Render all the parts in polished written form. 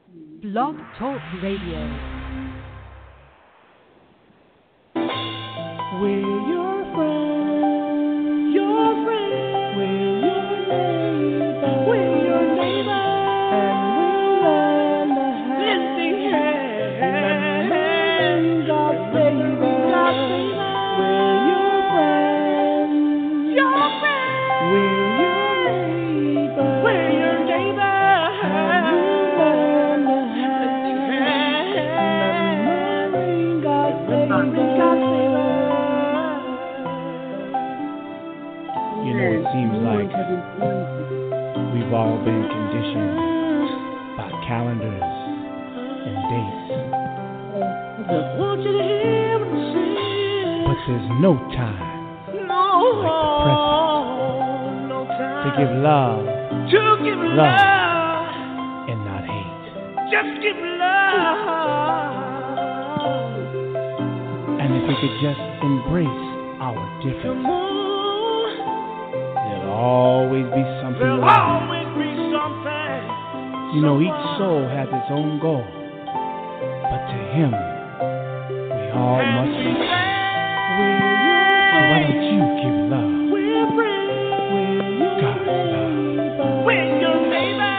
Blog Talk Radio. We're your friends, your friends. We're your neighbors, we're your neighbors. And we'll lend a hand in God's favor. We're your friends, your friends. We're your neighbors, we're your neighbors. And we'll lend a hand in God's favor. You know, it seems like we've all been conditioned by calendars and dates. But there's no time like the present to give love, and not hate. Just give love. And if we could just embrace our differences, there'll always be something There'll right. always be something. You know, each soul has its own goal, but to him, we all must be. So why don't you give love? God's love. We're your neighbor.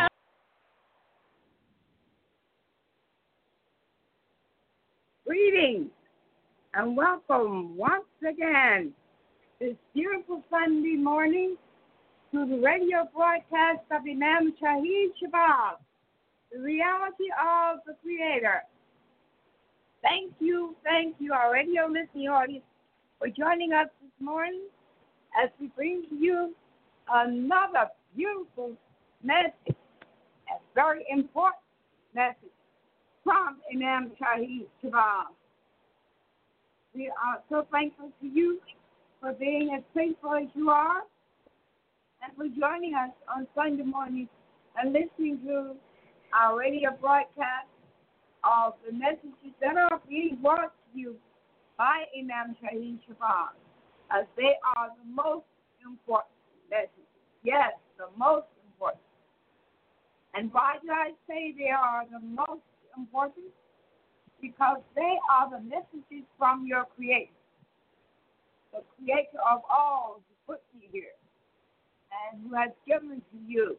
Greetings and welcome once again this beautiful Sunday morning to the radio broadcast of Imam Shahid Shabazz, the reality of the Creator. Thank you, our radio listening audience, for joining us this morning as we bring to you another beautiful message, a very important message from Imam Shahid Shabazz. We are so thankful to you for being as faithful as you are and for joining us on Sunday morning and listening to our radio broadcast of the messages that are being brought to you by Imam Shahid Shabazz, as they are the most important messages. Yes, the most important. And why did I say they are the most important? Because they are the messages from your Creator, the Creator of all who put you here and who has given to you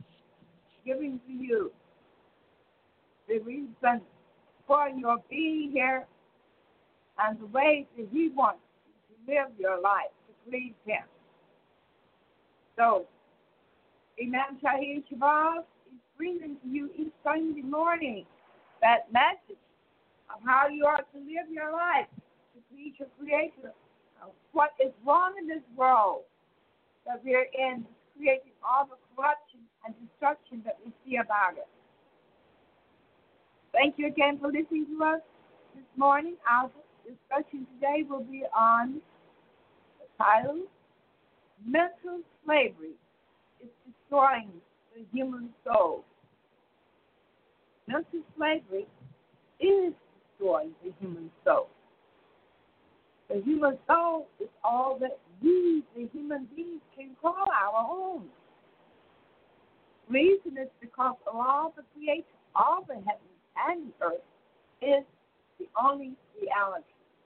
the reason for your being here and the ways that He wants you to live your life to please Him. So, Imam Shahid Shabazz is bringing to you each Sunday morning that message of how you are to live your life to please your Creator. What is wrong in this world that we're in, creating all the corruption and destruction that we see about it. Thank you again for listening to us this morning. Our discussion today will be on the title, Mental Slavery is Destroying the Human Soul. Mental slavery is destroying the human soul. The human soul is all that we, the human beings, can call our own. Reason is because Allah, the Creator, all the heavens and the earth, is the only reality.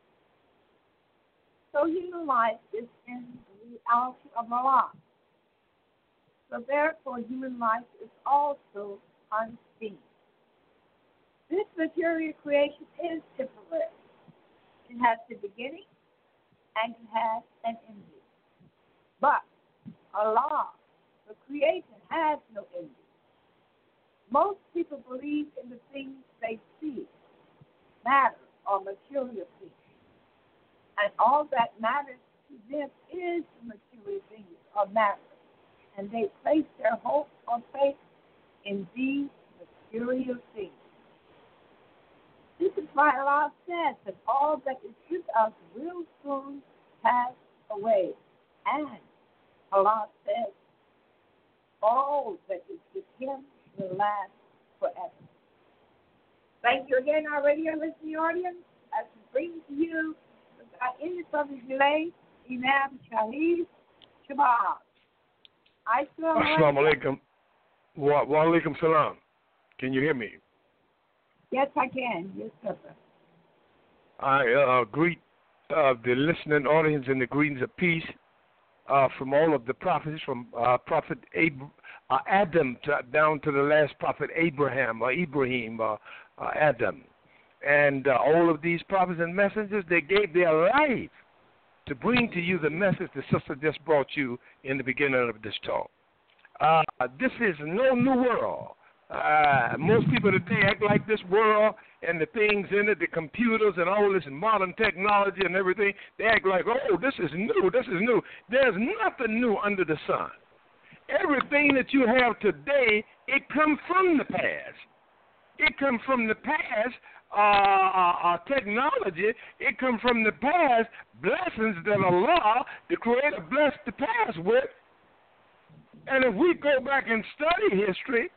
So human life is in the reality of Allah. So therefore, human life is also unseen. This material creation is temporary. It has a beginning and it has an ending. But Allah, the Creator, has no ending. Most people believe in the things they see, matter or material things. And all that matters to them is the material things or matter. And they place their hope or faith in these material things. This is why Allah says that all that is with us will soon pass away. And Allah says all that is with Him will last forever. Thank you again, our radio listening audience, as we bring to you, without any further delay, Imam Shahid Shabazz. Assalamu alaikum. Wa alaikum salam. Can you hear me? Yes, I can. Yes, sir. I greet the listening audience in the greetings of peace from all of the prophets, from Prophet Adam down to the last prophet Abraham or Ibrahim Adam. And all of these prophets and messengers, they gave their life to bring to you the message the sister just brought you in the beginning of this talk. This is no new world. Most people today act like this world and the things in it, the computers and all this modern technology and everything, they act like, oh, this is new, this is new. There's nothing new under the sun. Everything that you have today, it comes from the past. It comes from the past technology. It comes from the past blessings that Allah, the Creator, blessed the past with. And if we go back and study history,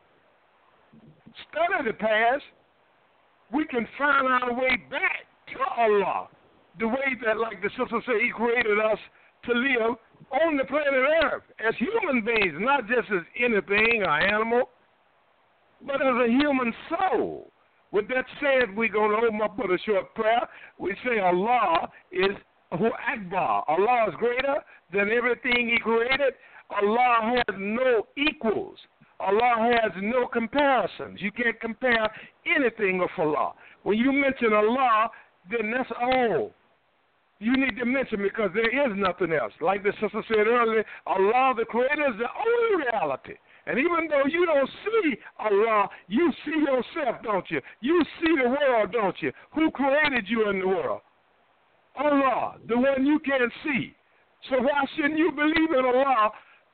study the past, we can find our way back to Allah. The way that, like the sister said, He created us to live on the planet Earth as human beings, not just as anything or animal, but as a human soul. With that said, we're going to open up with a short prayer. We say Allah is Hu Akbar. Allah is greater than everything He created. Allah has no equals. Allah has no comparisons. You can't compare anything with Allah. When you mention Allah, then that's all you need to mention, because there is nothing else. Like the sister said earlier, Allah, the Creator, is the only reality. And even though you don't see Allah, you see yourself, don't you? You see the world, don't you? Who created you in the world? Allah, the one you can't see. So why shouldn't you believe in Allah,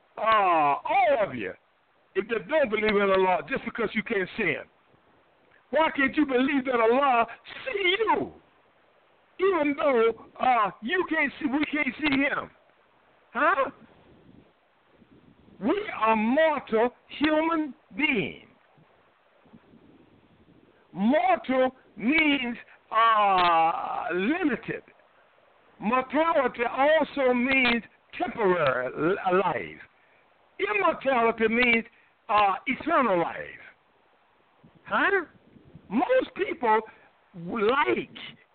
all of you, if they don't believe in Allah just because you can't see Him? Why can't you believe that Allah see you? Even though you can't see, we can't see Him. Huh? We are mortal human beings. Mortal means limited. Mortality also means temporary life. Immortality means eternal life. Huh? Most people like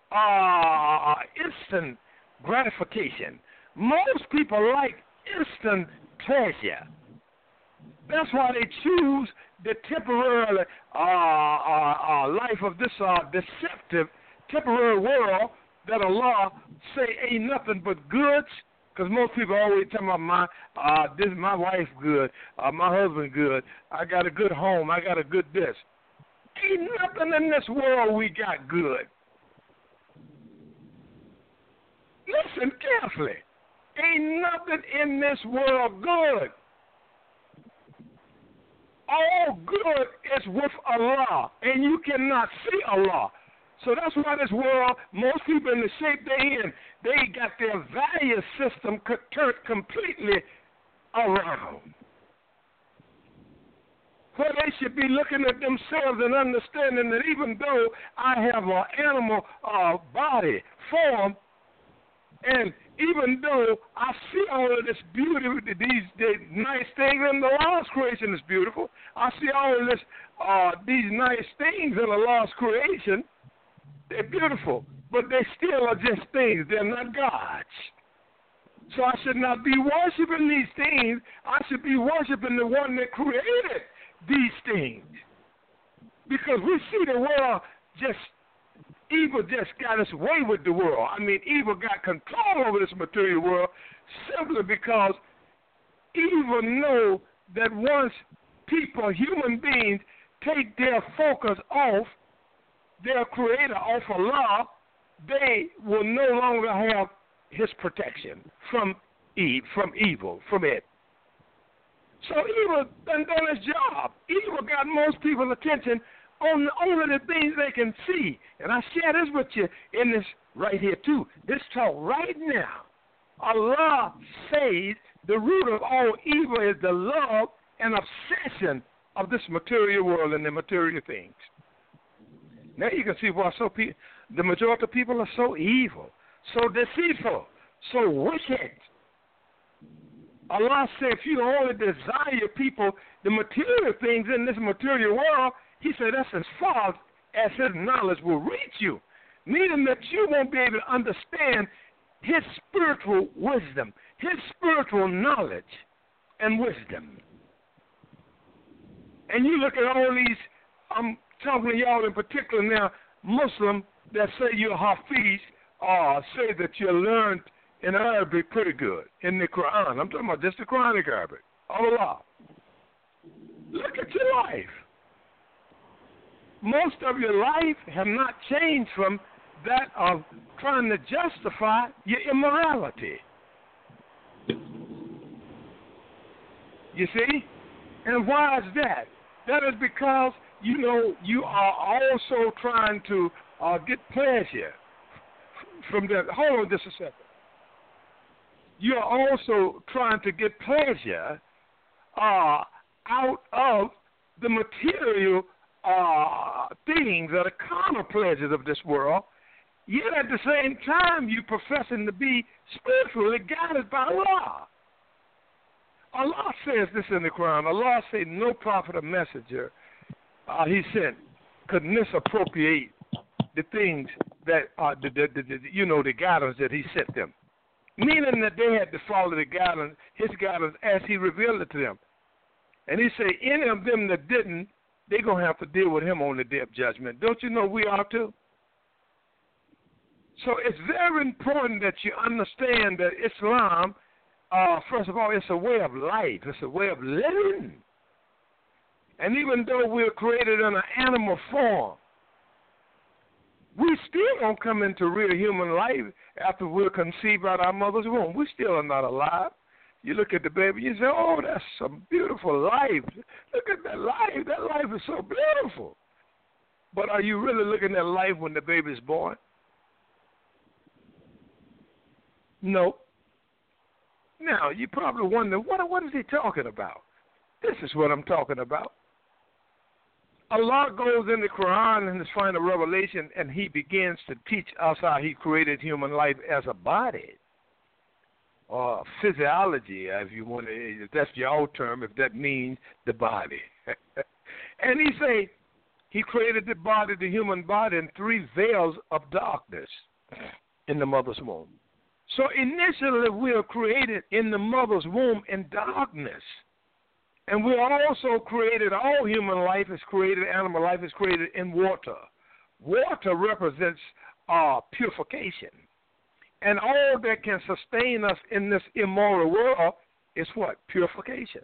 instant gratification. Most people like instant pleasure. That's why they choose the temporary life of this deceptive temporary world that Allah say ain't nothing but goods. Because most people always tell me, my wife good, my husband good, I got a good home, I got a good this. Ain't nothing in this world we got good. Listen carefully. Ain't nothing in this world good. All good is with Allah, and you cannot see Allah. So that's why this world, most people in the shape they're in, they got their value system turned completely around. Where they should be looking at themselves and understanding that even though I have an animal body, form, and even though I see all of this beauty, these nice things, and the Lord's creation is beautiful, I see all of this, these nice things in the Lord's creation. They're beautiful, but they still are just things. They're not gods. So I should not be worshiping these things. I should be worshiping the one that created these things. Because we see the world evil just got its way with the world. I mean, evil got control over this material world simply because evil know that once people, human beings, take their focus off their Creator, off Allah, they will no longer have His protection from evil, from it. So evil done its job. Evil got most people's attention on only the things they can see. And I share this with you in this right here too. This talk right now. Allah says the root of all evil is the love and obsession of this material world and the material things. Now you can see why the majority of people are so evil, so deceitful, so wicked. Allah said if you only desire people, the material things in this material world, He said that's as far as his knowledge will reach you, meaning that you won't be able to understand his spiritual wisdom, his spiritual knowledge and wisdom. And you look at all these, I'm talking to y'all in particular now, Muslim that say you're Hafiz, or say that you learned in Arabic pretty good, in the Quran. I'm talking about just the Quranic Arabic. Allah. Look at your life. Most of your life have not changed from that of trying to justify your immorality. You see? And why is that? That is because, you know, you are also trying to get pleasure from that. Hold on just a second. You are also trying to get pleasure out of the material things that are carnal pleasures of this world, yet at the same time you professing to be spiritually guided by Allah. Allah says this in the Quran. Allah said no prophet or messenger he sent could misappropriate the things that the guidance that he sent them. Meaning that they had to follow the guidance, his guidance as he revealed it to them. And he said any of them that didn't, they're going to have to deal with him on the day of judgment. Don't you know we are too? So it's very important that you understand that Islam, first of all, it's a way of life. It's a way of living. And even though we're created in an animal form, we still don't come into real human life after we're conceived out of our mother's womb. We still are not alive. You look at the baby, you say, oh, that's some beautiful life. Look at that life. That life is so beautiful. But are you really looking at life when the baby's born? No. Now, you probably wonder, what is he talking about? This is what I'm talking about. Allah goes in the Quran in his final revelation, and he begins to teach us how he created human life as a body, or physiology, if you want to, if that's your old term, if that means the body. And he say he created the human body in 3 veils of darkness in the mother's womb. So initially we are created in the mother's womb in darkness. And we are also created, all human life is created, animal life is created in water. Water represents purification. And all that can sustain us in this immoral world is what? Purification.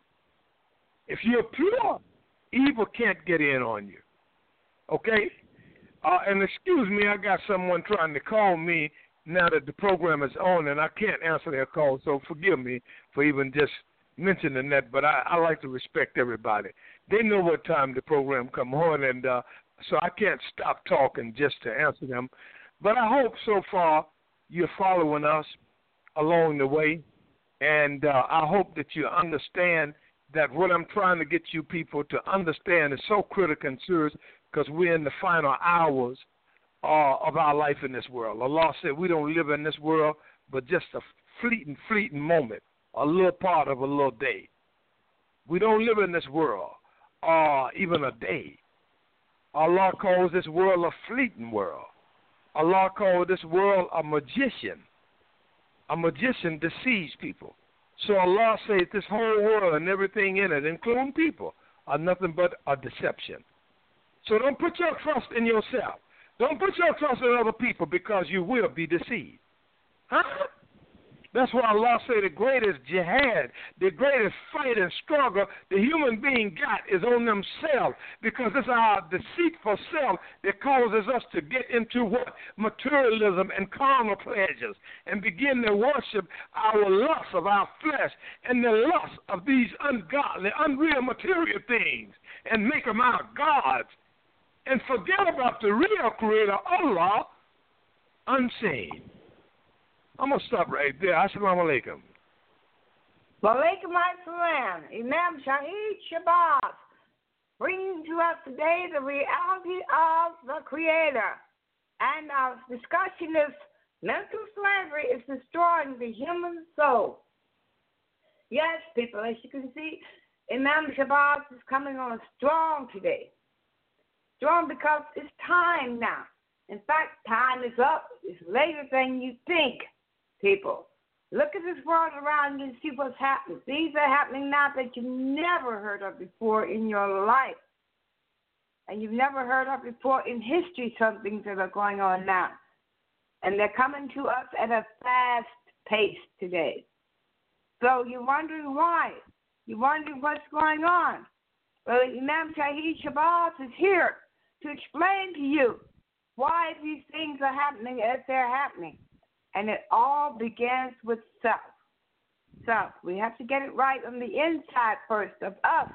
If you're pure, evil can't get in on you. Okay? And excuse me, I got someone trying to call me now that the program is on, and I can't answer their call, so forgive me for even just mentioning that, but I like to respect everybody. They know what time the program come on, and so I can't stop talking just to answer them. But I hope so far you're following us along the way, and I hope that you understand that what I'm trying to get you people to understand is so critical and serious, because we're in the final hours of our life in this world. Allah said we don't live in this world but just a fleeting moment, a little part of a little day. We don't live in this world even a day. Allah calls this world a fleeting world. Allah calls this world a magician. A magician deceives people. So Allah says this whole world and everything in it, including people, are nothing but a deception. So don't put your trust in yourself. Don't put your trust in other people, because you will be deceived. Huh? That's why Allah say the greatest jihad, the greatest fight and struggle the human being got is on themselves, because it's our deceitful self that causes us to get into what? Materialism and carnal pleasures, and begin to worship our lust of our flesh and the lust of these ungodly, unreal material things, and make them our gods, and forget about the real creator, Allah, unseen. I'm going to stop right there. Assalamu alaikum. Walaikum assalam. Imam Shahid Shabazz bringing to us today the reality of the Creator. And our discussion is mental slavery is destroying the human soul. Yes, people, as you can see, Imam Shabazz is coming on strong today. storm because it's time now. In fact, time is up. It's later than you think, people. Look at this world around you and see what's happening. Things are happening now that you've never heard of before in your life. And you've never heard of before in history, some things that are going on now. And they're coming to us at a fast pace today. So you're wondering why. You're wondering what's going on. Well, Imam Shahid Shabazz is here to explain to you why these things are happening as they're happening. And it all begins with self. Self. We have to get it right on the inside first of us.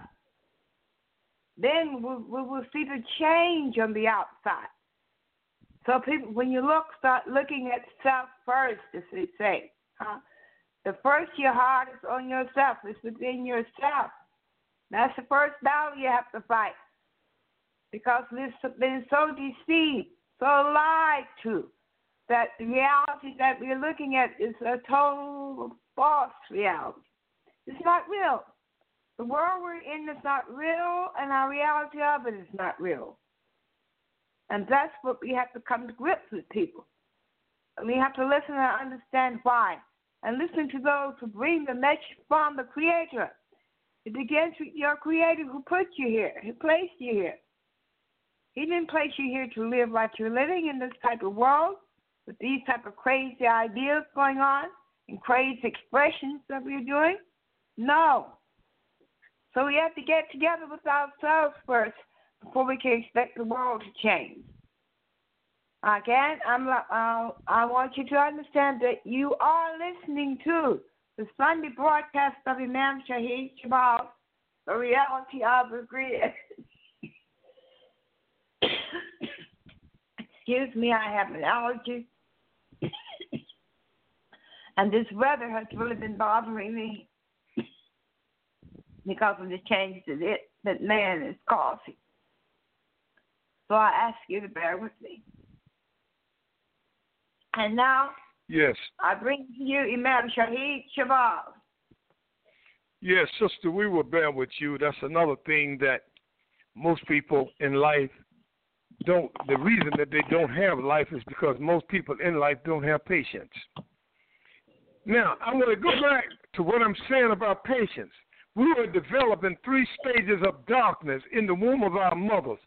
Then we will see the change on the outside. So people, when you start looking at self first, as they say. The first your heart is on yourself. It's within yourself. That's the first battle you have to fight. Because we've been so deceived, so lied to, that the reality that we're looking at is a total false reality. It's not real. The world we're in is not real, and our reality of it is not real. And that's what we have to come to grips with, people. And we have to listen and understand why. And listen to those who bring the message from the Creator. It begins with your Creator who put you here, who placed you here. He didn't place you here to live like you're living in this type of world with these type of crazy ideas going on and crazy expressions that we're doing. No. So we have to get together with ourselves first before we can expect the world to change. Again, I want you to understand that you are listening to the Sunday broadcast of Imam Shahid Shabazz, The Reality of the Creator. Excuse me, I have an allergy. And this weather has really been bothering me because of the changes that man is causing. So I ask you to bear with me. And now, yes, I bring to you Imam Shahid Shabazz. Yes, sister, we will bear with you. That's another thing that most people in life don't. The reason that they don't have life is because most people in life don't have patience. Now, I want to go back to what I'm saying about patience. We were developing 3 stages of darkness in the womb of our mothers.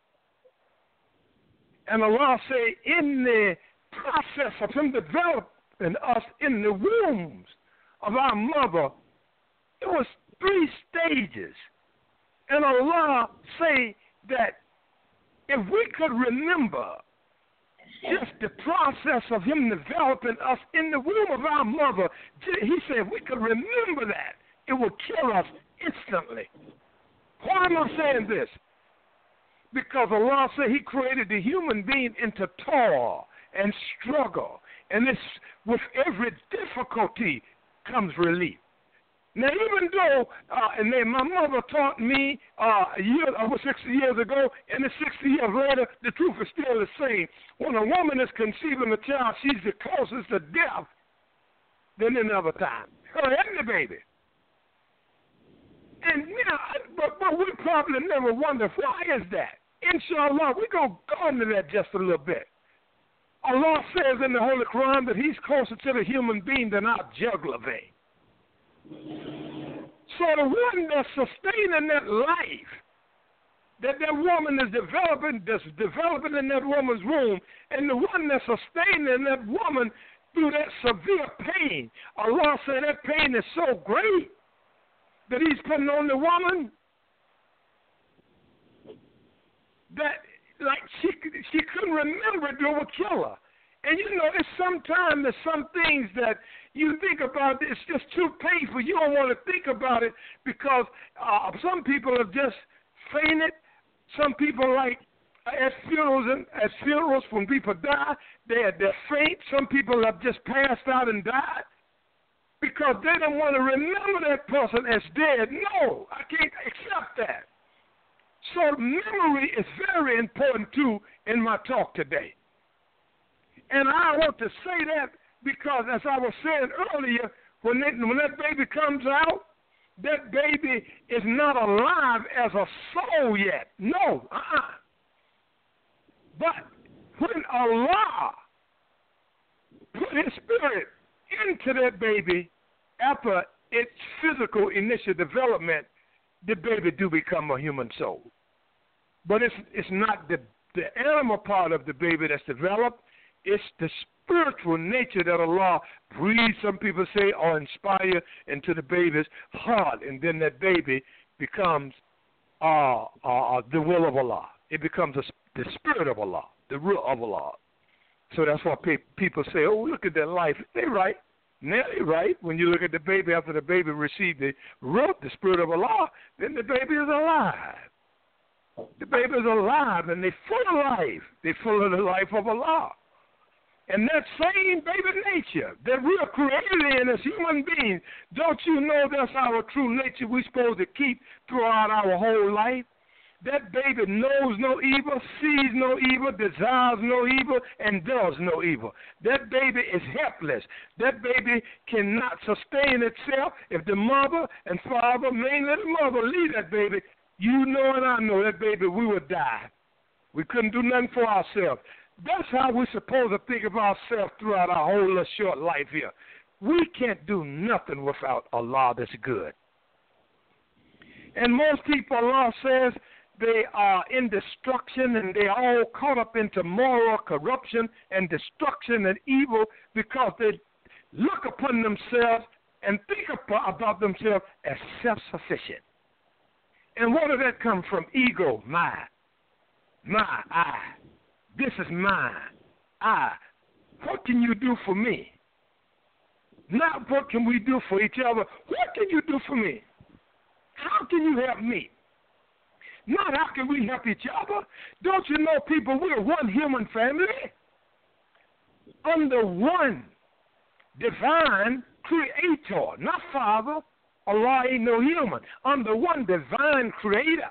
And Allah say, in the process of Him developing us in the wombs of our mother, it was 3 stages. And Allah say that if we could remember just the process of Him developing us in the womb of our mother, He said if we could remember that, it would kill us instantly. Why am I saying this? Because Allah said He created the human being into toil and struggle. And this, with every difficulty comes relief. Now, even though, and then my mother taught me over 60 years ago, and then 60 years later, the truth is still the same. When a woman is conceiving a child, she's the closest to death than any other time. Her and the baby. And but we probably never wonder, why is that? Inshallah, we're going to go into that just a little bit. Allah says in the Holy Quran that He's closer to the human being than our jugular vein. So the one that's sustaining that life, that woman is developing, that's developing in that woman's womb, and the one that's sustaining that woman through that severe pain, Allah said that pain is so great that He's putting on the woman that like she couldn't remember it, it would kill her. And you know, it's sometimes there's some things that you think about, it's just too painful. You don't want to think about it because some people have just fainted. Some people, like at funerals when people die, they're faint. Some people have just passed out and died because they don't want to remember that person as dead. No, I can't accept that. So memory is very important, too, in my talk today. And I want to say that because, as I was saying earlier, when that baby comes out, that baby is not alive as a soul yet. No, But when Allah put his spirit into that baby, after its physical initial development, the baby do become a human soul. But it's not the animal part of the baby that's developed. It's the spiritual nature that Allah breathes, some people say, or inspire into the baby's heart, and then that baby becomes the will of Allah. It becomes the spirit of Allah, the will of Allah. So that's why people say, oh, look at that life. They're right. They're right. When you look at the baby, after the baby received the spirit of Allah, then the baby is alive. The baby is alive, and they're full of life. They're full of the life of Allah. And that same baby nature that we are created in as human beings, don't you know that's our true nature we're supposed to keep throughout our whole life? That baby knows no evil, sees no evil, desires no evil, and does no evil. That baby is helpless. That baby cannot sustain itself. If the mother and father, mainly the mother, leave that baby, you know and I know that baby, we would die. We couldn't do nothing for ourselves. That's how we're supposed to think of ourselves throughout our whole little short life here. We can't do nothing without Allah that's good. And most people, Allah says, they are in destruction and they are all caught up into moral corruption and destruction and evil because they look upon themselves and think about themselves as self-sufficient. And where does that come from? Ego, my, I. This is mine. What can you do for me? Not what can we do for each other. What can you do for me? How can you help me? Not how can we help each other. Don't you know, people, we're one human family under one divine creator, not Father. Allah ain't no human. Under one divine creator.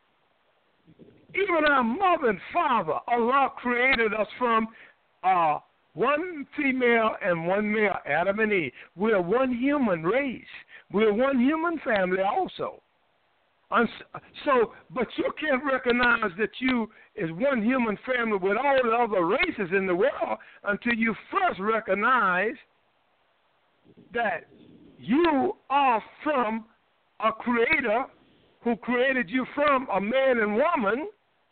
Even our mother and father, Allah created us from one female and one male, Adam and Eve. We're one human race. We're one human family also. But you can't recognize that you is one human family with all the other races in the world until you first recognize that you are from a creator who created you from a man and woman,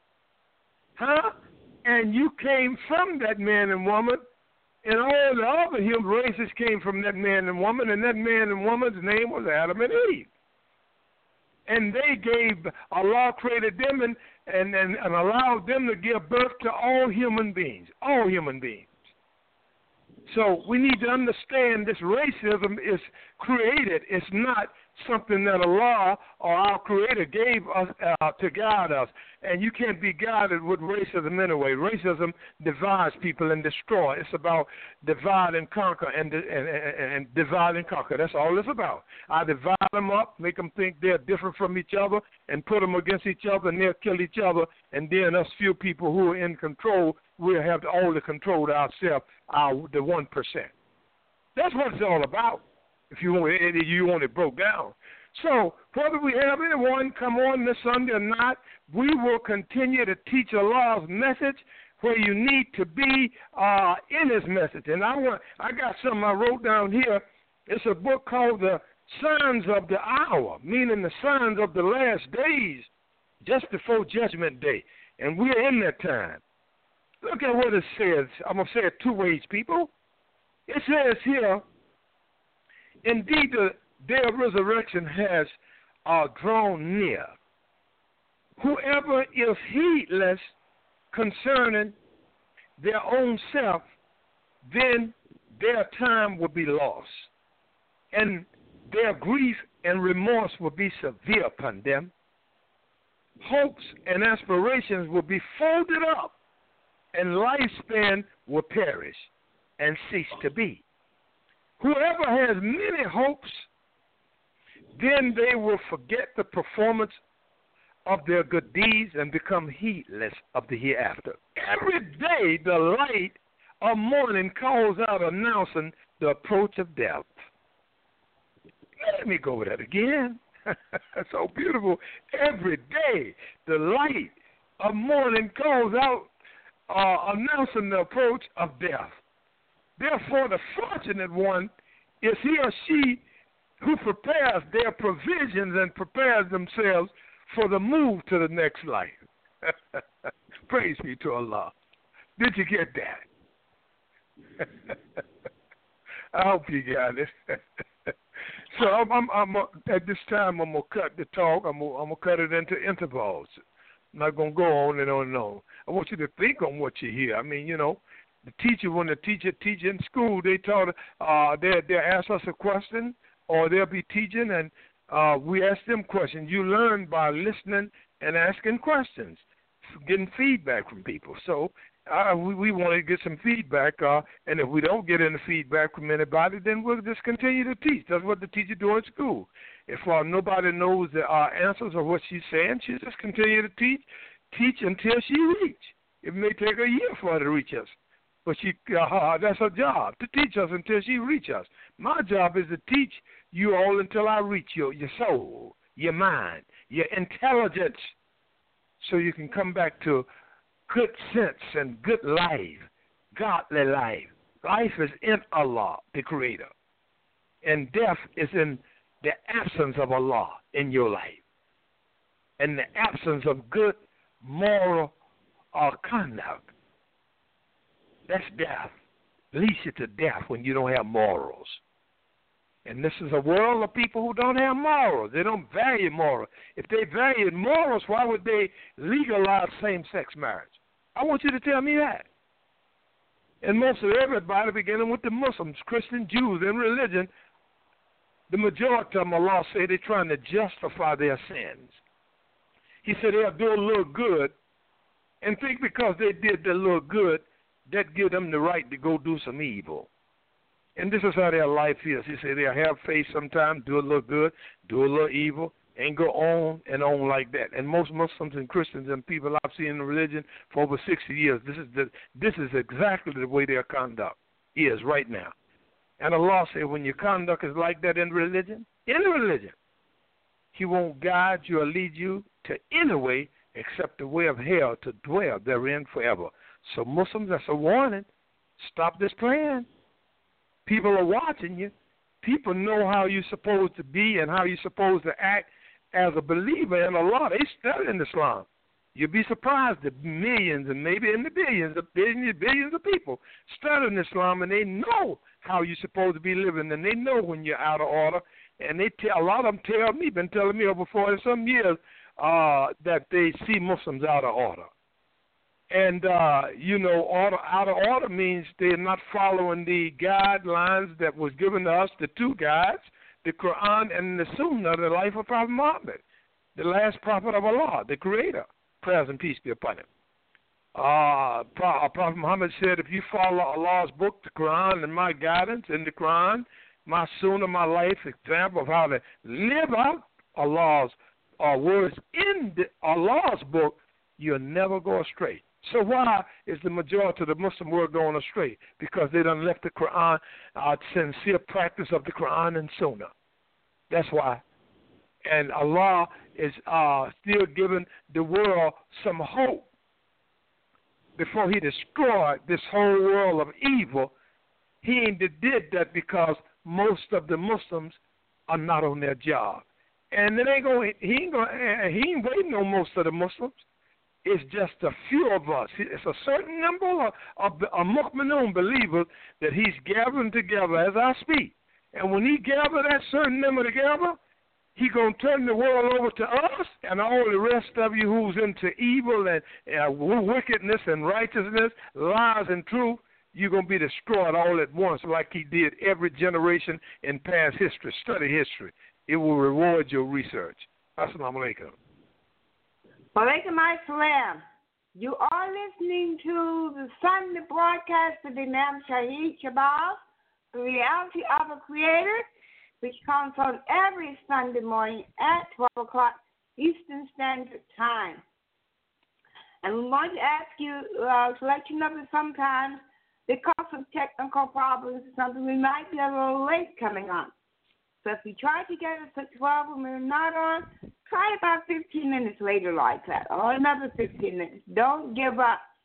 and you came from that man and woman, and all the other human races came from that man and woman, and that man and woman's name was Adam and Eve. And they Allah created them and allowed them to give birth to all human beings. So we need to understand this racism is created. It's not something that Allah or our Creator gave us to guide us. And you can't be guided with racism anyway. Racism divides people and destroys. It's about divide and conquer and divide and conquer. That's all it's about. I divide them up, make them think they're different from each other, and put them against each other, and they'll kill each other. And then us few people who are in control, we'll have all the control to ourselves, the 1%. That's what it's all about. If you want it broke down. So whether we have anyone come on this Sunday or not, we will continue to teach Allah's message where you need to be in His message. And I got something I wrote down here. It's a book called The Signs of the Hour, meaning the signs of the last days, just before Judgment Day. And we're in that time. Look at what it says. I'm going to say it two ways, people. It says here, indeed, the day of resurrection has drawn near. Whoever is heedless concerning their own self, then their time will be lost, and their grief and remorse will be severe upon them. Hopes and aspirations will be folded up, and lifespan will perish and cease to be. Whoever has many hopes, then they will forget the performance of their good deeds and become heedless of the hereafter. Every day the light of morning calls out announcing the approach of death. Let me go over that again. That's so beautiful. Every day the light of morning calls out announcing the approach of death. Therefore, the fortunate one is he or she who prepares their provisions and prepares themselves for the move to the next life. Praise be to Allah. Did you get that? I hope you got it. So I'm at this time, I'm going to cut the talk. I'm going to cut it into intervals. I'm not going to go on and on and on. I want you to think on what you hear. I mean, you know, the teacher, when the teacher teach in school, they taught, they'll ask us a question, or they'll be teaching, and we ask them questions. You learn by listening and asking questions, getting feedback from people. So we want to get some feedback, and if we don't get any feedback from anybody, then we'll just continue to teach. That's what the teacher do in school. If nobody knows the answers or what she's saying, she just continue to teach until she reach. It may take a year for her to reach us, but that's her job, to teach us until she reach us. My job is to teach you all until I reach your soul, your mind, your intelligence, so you can come back to good sense and good life, godly life. Life is in Allah, the Creator, and death is in the absence of Allah in your life, and the absence of good moral conduct. That's death. Leads you to death when you don't have morals. And this is a world of people who don't have morals. They don't value morals. If they valued morals, why would they legalize same-sex marriage? I want you to tell me that. And most of everybody, beginning with the Muslims, Christians, Jews, in religion, the majority of them, Allah say, they're trying to justify their sins. He said they'll do a little good and think because they did a little good, that give them the right to go do some evil. And this is how their life is. He said they'll have faith sometimes, do a little good, do a little evil, and go on and on like that. And most Muslims and Christians and people I've seen in religion for over 60 years, this is exactly the way their conduct is right now. And Allah said when your conduct is like that in religion, He won't guide you or lead you to any way except the way of hell to dwell therein forever. So Muslims, that's a warning. Stop this plan. People are watching you. People know how you're supposed to be and how you're supposed to act as a believer in Allah. They study in Islam. You'll be surprised that millions and maybe in the billions of people study in Islam, and they know how you're supposed to be living, and they know when you're out of order. And a lot of them been telling me over 40-some years that they see Muslims out of order. And, out of order means they're not following the guidelines that was given to us, the two guides, the Quran and the Sunnah, the life of Prophet Muhammad, the last prophet of Allah, the Creator. Prayers and peace be upon him. Prophet Muhammad said, if you follow Allah's book, the Quran, and my guidance in the Quran, my Sunnah, my life example of how to live out Allah's words in Allah's book, you'll never go astray. So why is the majority of the Muslim world going astray? Because they done left the Quran, sincere practice of the Quran and Sunnah. That's why. And Allah is still giving the world some hope. Before He destroyed this whole world of evil, He ain't did that because most of the Muslims are not on their job. And He ain't waiting on most of the Muslims. It's just a few of us. It's a certain number of mu'minun believers that He's gathering together as I speak. And when He gather that certain number together, He going to turn the world over to us and all the rest of you who's into evil and wickedness and righteousness, lies and truth. You're going to be destroyed all at once like He did every generation in past history. Study history. It will reward your research. Assalamu alaikum. Walaikum assalam. You are listening to the Sunday broadcast of Imam Shahid Shabazz, The Reality of a Creator, which comes on every Sunday morning at 12 o'clock Eastern Standard Time. And we want to ask you to let you know that sometimes, because of technical problems or something, we might be a little late coming on. So if you try to get us at 12 and we're not on, try about 15 minutes later like that, or another 15 minutes. Don't give up.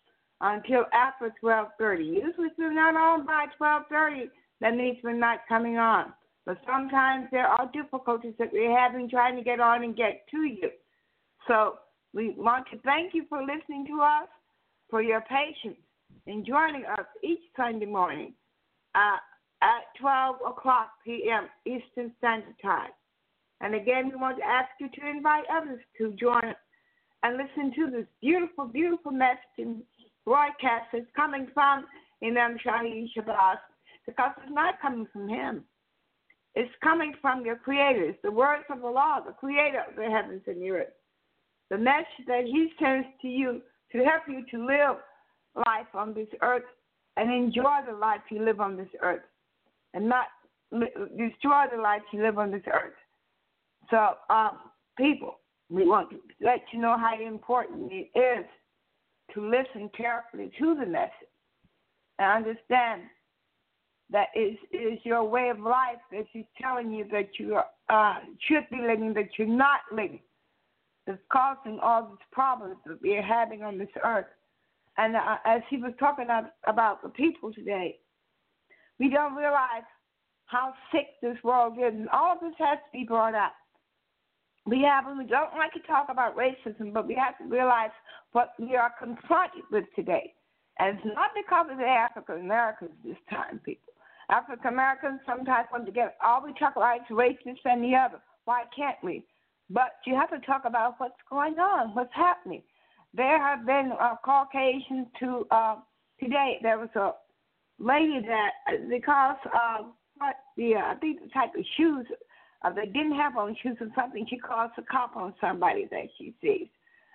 until after 12:30. Usually if we're not on by 12:30, that means we're not coming on. But sometimes there are difficulties that we're having trying to get on and get to you. So we want to thank you for listening to us, for your patience in joining us each Sunday morning at 12 o'clock p.m. Eastern Standard Time. And again, we want to ask you to invite others to join us and listen to this beautiful, beautiful message and broadcast that's coming from Imam Shahid Shabazz, because it's not coming from him. It's coming from your Creator. It's the words of Allah, the Creator of the heavens and the earth. The message that He sends to you to help you to live life on this earth and enjoy the life you live on this earth and not destroy the life you live on this earth. So, people, we want to let you know how important it is to listen carefully to the message and understand that it is your way of life that He's telling you that you should be living, that you're not living, that's causing all these problems that we're having on this earth. And as he was talking about the people today, we don't realize how sick this world is, and all of this has to be brought up. We don't like to talk about racism, but we have to realize what we are confronted with today. And it's not because of the African Americans this time, people. African Americans sometimes want to get all we talk about is racist and the other. Why can't we? But you have to talk about what's going on, what's happening. There have been Caucasians today. There was a lady that, because of I think the type of shoes, they didn't have on shoes or something, she calls a cop on somebody that she sees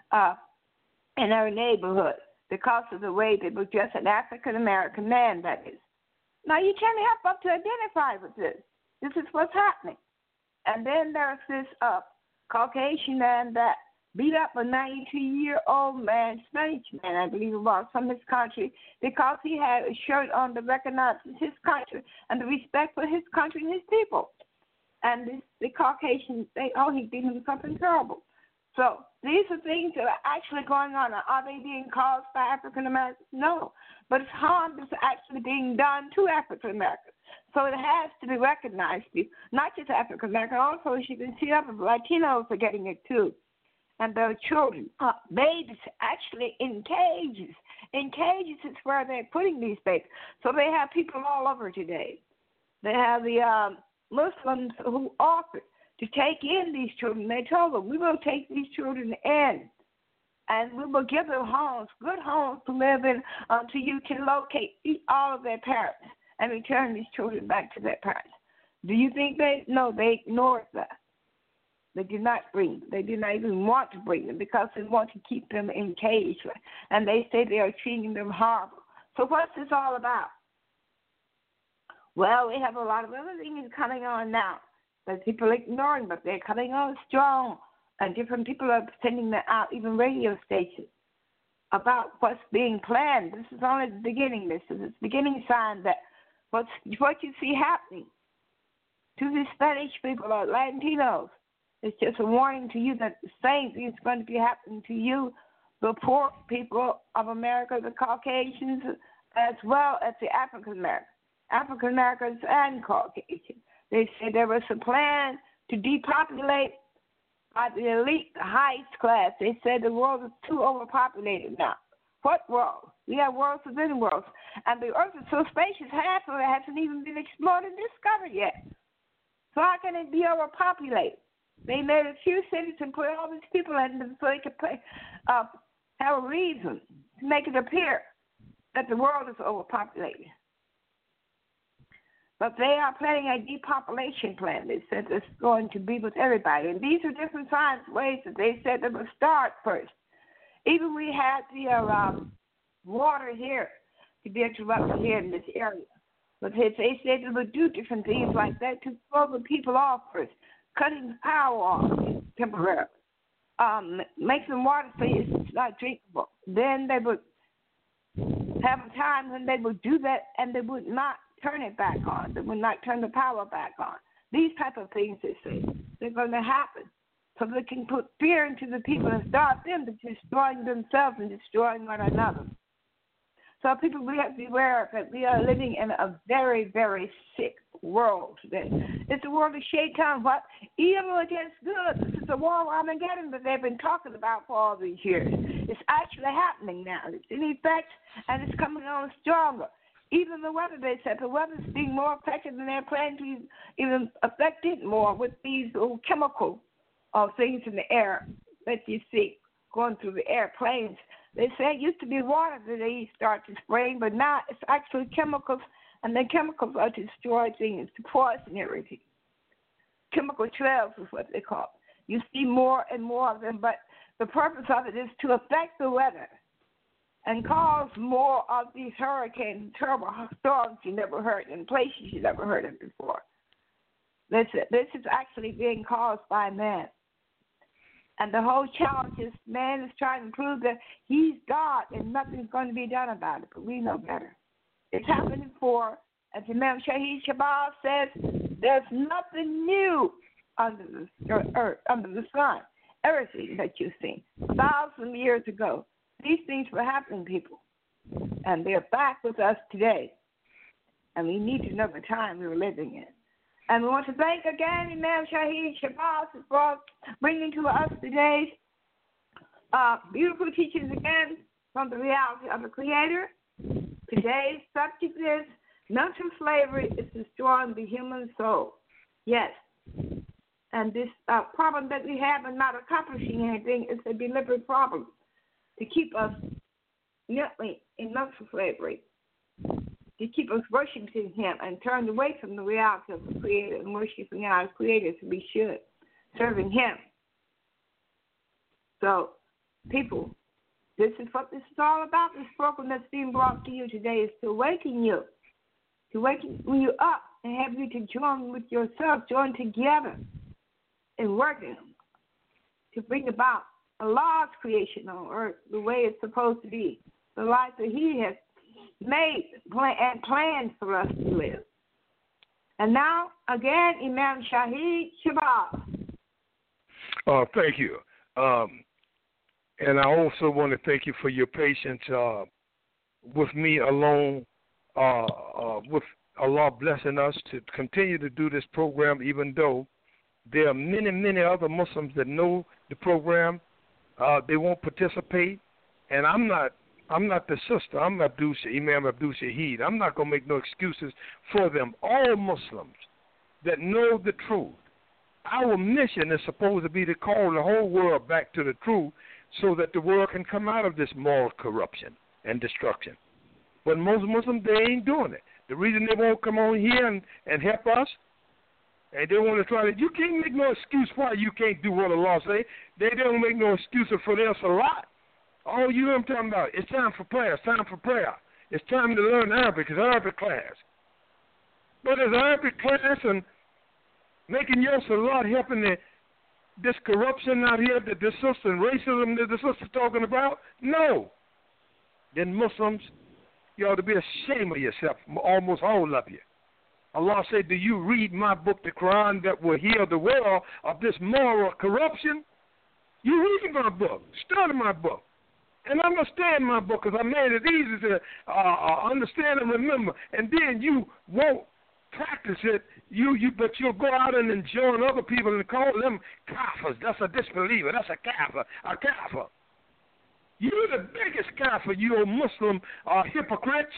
in her neighborhood because of the way they were just an African-American man, that is. Now, you can't help but to identify with this. This is what's happening. And then there's this Caucasian man that beat up a 92-year-old man, Spanish man, I believe it was, from his country, because he had a shirt on that recognizes his country and the respect for his country and his people. And the Caucasians say, oh, he did him something terrible. So these are things that are actually going on. Are they being caused by African Americans? No. But it's harm that's actually being done to African Americans. So it has to be recognized, not just African Americans, also, as you can see, other Latinos are getting it too. And their children, babies, actually in cages. In cages is where they're putting these babies. So they have people all over today. They have the Muslims who offered to take in these children. They told them, we will take these children in, and we will give them homes, good homes to live in, until you can locate all of their parents and return these children back to their parents. Do you think No, they ignored that. They did not bring them. They did not even want to bring them because they want to keep them in cages. And they say they are treating them horrible. So what's this all about? Well, we have a lot of other things coming on now that people are ignoring, but they're coming on strong. And different people are sending them out, even radio stations, about what's being planned. This is only the beginning. This is the beginning sign that what you see happening to the Spanish people or Latinos. It's just a warning to you that the same thing is going to be happening to you, the poor people of America, the Caucasians, as well as the African Americans and Caucasians. They said there was a plan to depopulate by the elite, the highest class. They said the world is too overpopulated now. What world? We have worlds within worlds. And the earth is so spacious, half of it hasn't even been explored and discovered yet. So how can it be overpopulated? They made a few cities and put all these people in them so they could have a reason to make it appear that the world is overpopulated. But they are planning a depopulation plan. They said it's going to be with everybody. And these are different signs, ways that they said they would start first. Even we had the water here to be interrupted here in this area. But they said they would do different things like that to throw the people off first, cutting the power off temporarily, making the water so it's not drinkable. Then they would have a time when they would do that and they would not turn it back on. They would not turn the power back on. These type of things, they say, they're going to happen. So they can put fear into the people and start them to destroying themselves and destroying one another. So people, we have to be aware that we are living in a very, very sick world today. It's a world of shaitan, what? Evil against good. This is the war of Armageddon that they've been talking about for all these years. It's actually happening now. It's in effect, and it's coming on stronger. Even the weather, they said, the weather's being more affected than they're planning to even affect it more with these little chemical things in the air that you see going through the airplanes. They say it used to be water that they start to spray, but now it's actually chemicals, and the chemicals are to destroy things, to poison everything. Chemical trails is what they call it. You see more and more of them, but the purpose of it is to affect the weather and cause more of these hurricanes, terrible storms you never heard in places you never heard of before. This is actually being caused by man. And the whole challenge is man is trying to prove that he's God and nothing's going to be done about it, but we know better. It's happened before. As Imam Shahid Shabazz says, there's nothing new under the earth, under the sun. Everything that you've seen 1,000 years ago, these things were happening, people. And they're back with us today. And we need to know the time we were living in. And we want to thank again Imam Shahid Shabazz for bringing to us today's beautiful teachings again from the reality of the Creator. Today's subject is mental slavery is destroying the human soul. Yes. And this problem that we have in not accomplishing anything is a deliberate problem to keep us mentally in mental slavery, to keep us worshiping Him and turned away from the reality of the Creator and worshiping our Creator as we should, serving Him. So, people, this is what this is all about. This program that's being brought to you today is to awaken you up and have you to join with yourself, join together in working to bring about Allah's creation on earth the way it's supposed to be, the life that He has made and planned for us to live. And now, again, Imam Shahid Shabazz. Thank you. And I also want to thank you for your patience with me alone, with Allah blessing us to continue to do this program, even though there are many, many other Muslims that know the program. They won't participate, and I'm not the sister. I'm Imam Abdul Shahid. I'm not going to make no excuses for them. All Muslims that know the truth. Our mission is supposed to be to call the whole world back to the truth so that the world can come out of this moral corruption and destruction. But most Muslims, they ain't doing it. The reason they won't come on here and help us, and they want to try to, you can't make no excuse why you can't do what Allah say. They don't make no excuses for their salat. All you know what I'm talking about, it's time for prayer, it's time for prayer. It's time to learn Arabic, it's Arabic class. But is Arabic class and making your salat helping this corruption out here, that this sister and racism that the sister's talking about? No. Then Muslims, you ought to be ashamed of yourself, almost all of you. Allah said, do you read my book, the Quran, that will heal the world of this moral corruption? You read my book, study my book, and understand my book, because I made it easy to understand and remember. And then you won't practice it, but you'll go out and join other people and call them kafirs. That's a disbeliever. That's a kafir. You're the biggest kafir, you Muslim hypocrites.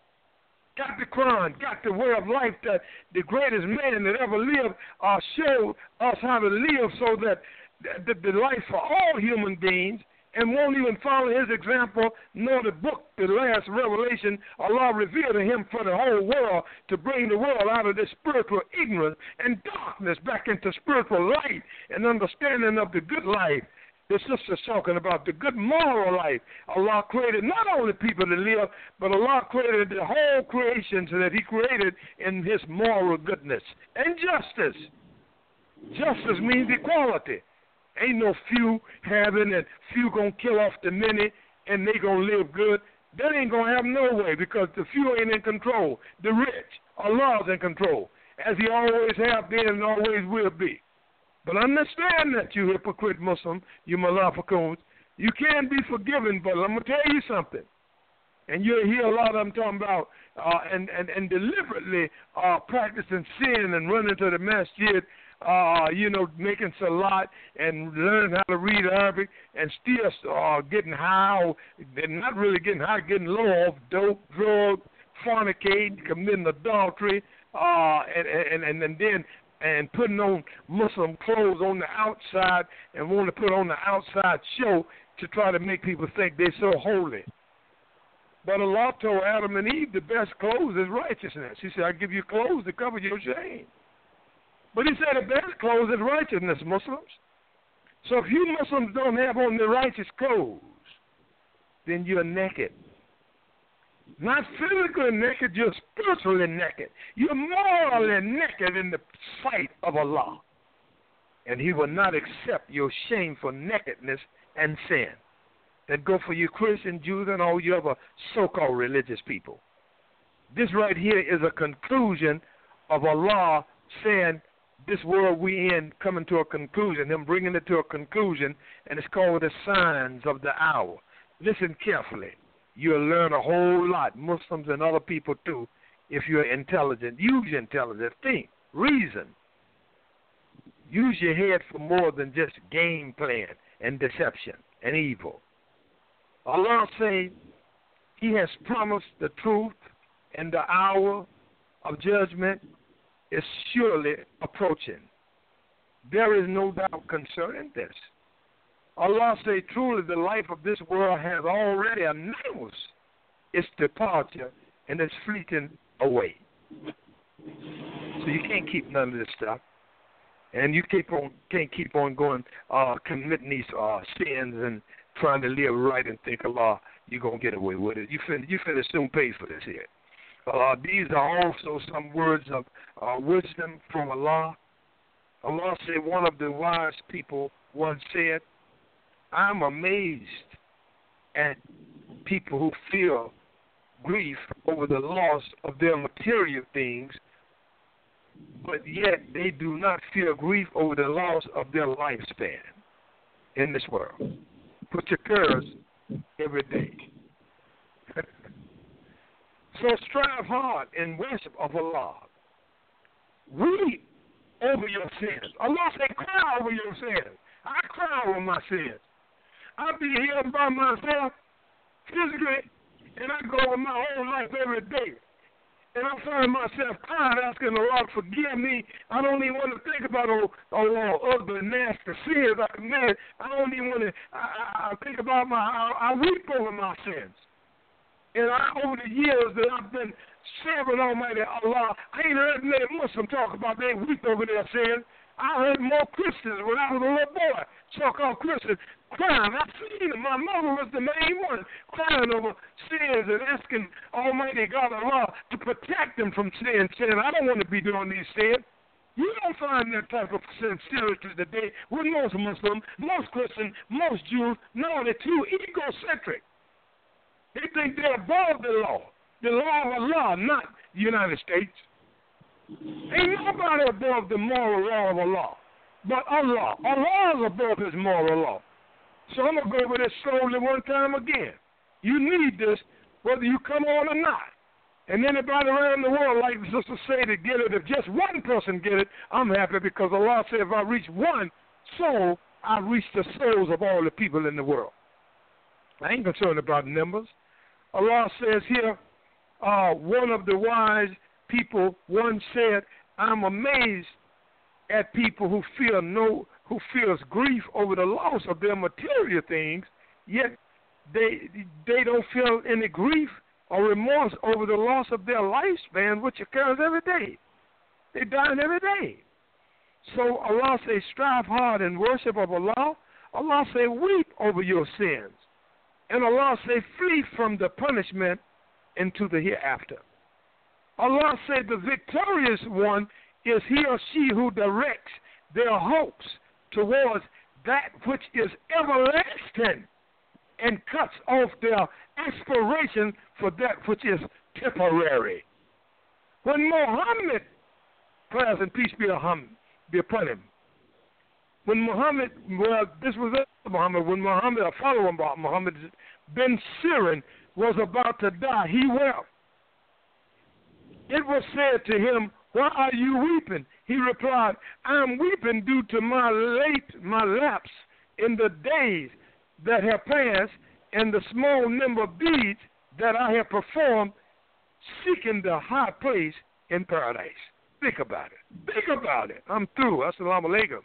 Got the Quran, got the way of life that the greatest man that ever lived showed us how to live so that the life for all human beings, and won't even follow his example, nor the book, the last revelation Allah revealed to him for the whole world to bring the world out of this spiritual ignorance and darkness back into spiritual light and understanding of the good life. The sister's talking about the good moral life. Allah created not only people to live, but Allah created the whole creation so that He created in His moral goodness and justice. Justice means equality. Ain't no few having and few gonna kill off the many and they gonna live good. That ain't gonna happen no way, because the few ain't in control. The rich, Allah's in control, as He always have been and always will be. But understand that, you hypocrite Muslim, you munafiqun, you can be forgiven, but I'm going to tell you something. And you'll hear a lot of them talking about and deliberately practicing sin and running to the masjid, making salat and learning how to read Arabic and still getting high, or not really getting high, getting low off dope, drug, fornicating, committing adultery, and putting on Muslim clothes on the outside and want to put on the outside show to try to make people think they're so holy. But Allah told Adam and Eve the best clothes is righteousness. He said, I give you clothes to cover your shame. But he said the best clothes is righteousness, Muslims. So if you Muslims don't have on the righteous clothes, then you're naked. Not physically naked, you're spiritually naked. You're morally naked in the sight of Allah. And He will not accept your shameful nakedness and sin. That go for you Christian, Jews, and all you other so-called religious people. This right here is a conclusion of Allah saying this world we in coming to a conclusion, Him bringing it to a conclusion, and it's called the signs of the hour. Listen carefully. You'll learn a whole lot, Muslims and other people too, if you're intelligent. Use your intelligence. Think. Reason. Use your head for more than just game playing and deception and evil. Allah say He has promised the truth, and the hour of judgment is surely approaching. There is no doubt concerning this. Allah say truly the life of this world has already announced its departure and it's fleeting away. So you can't keep none of this stuff. And you can't keep on going, committing these sins and trying to live right and think Allah, you're going to get away with it. You finna soon pay for this here. These are also some words of wisdom from Allah. Allah said, one of the wise people once said, I'm amazed at people who feel grief over the loss of their material things, but yet they do not feel grief over the loss of their lifespan in this world, which occurs every day. So strive hard in worship of Allah. Weep over your sins. Allah said, cry over your sins. I cry over my sins. I be here by myself physically, and I go over my whole life every day. And I find myself crying, asking Allah to forgive me. I don't even want to think about all ugly, nasty sins I committed. I don't even want to, I think about I weep over my sins. And over the years that I've been serving Almighty Allah, I ain't heard many Muslims talk about they weep over their sins. I heard more Christians when I was a little boy, so-called Christians, crying. I've seen them. My mother was the main one, crying over sins and asking Almighty God Allah to protect them from sin, saying, I don't want to be doing these sins. You don't find that type of sincerity today with most Muslims, most Christians, most Jews. No, they're too egocentric. They think they're above the law of Allah, not the United States. Ain't nobody above the moral law of Allah, but Allah. Allah is above His moral law. So I'm going to go over this slowly one time again. You need this whether you come on or not. And anybody around the world, like the sister say, to get it, if just one person get it, I'm happy because Allah said if I reach one soul, I reach the souls of all the people in the world. I ain't concerned about numbers. Allah says here, one of the wise people once said, I'm amazed at people who feels grief over the loss of their material things, yet they don't feel any grief or remorse over the loss of their lifespan, which occurs every day. They die every day. So Allah says, strive hard in worship of Allah. Allah says, weep over your sins. And Allah says, flee from the punishment into the hereafter. Allah said the victorious one is he or she who directs their hopes towards that which is everlasting and cuts off their aspiration for that which is temporary. When Muhammad, prayers and peace be upon him, when Muhammad, well, this was Muhammad, when Muhammad, a follower of Muhammad, bin Sirin, was about to die, he wept. It was said to him, why are you weeping? He replied, I am weeping due to my lapse in the days that have passed and the small number of deeds that I have performed seeking the high place in paradise. Think about it. Think about it. I'm through. Assalamu alaikum.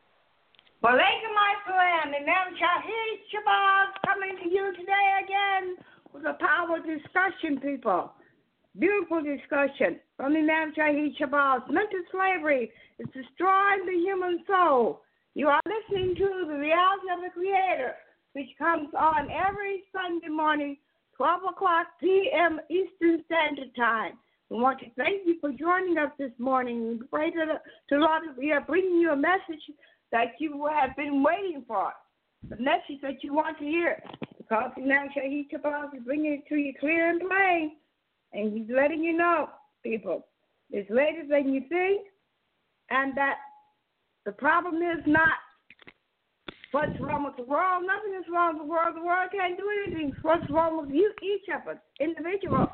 Walaikum assalam. Imam Shahid Shabazz coming to you today again with a powerful discussion, people. Beautiful discussion from Imam Shahid Shabazz. Mental slavery is destroying the human soul. You are listening to the reality of the Creator, which comes on every Sunday morning, 12 o'clock p.m. Eastern Standard Time. We want to thank you for joining us this morning. We pray to Lord that we are bringing you a message that you have been waiting for, the message that you want to hear. Because Imam Shahid Shabazz is bringing it to you clear and plain, and he's letting you know, people, it's later than you think, and that the problem is not what's wrong with the world. Nothing is wrong with the world. The world can't do anything. What's wrong with you, each of us, individuals?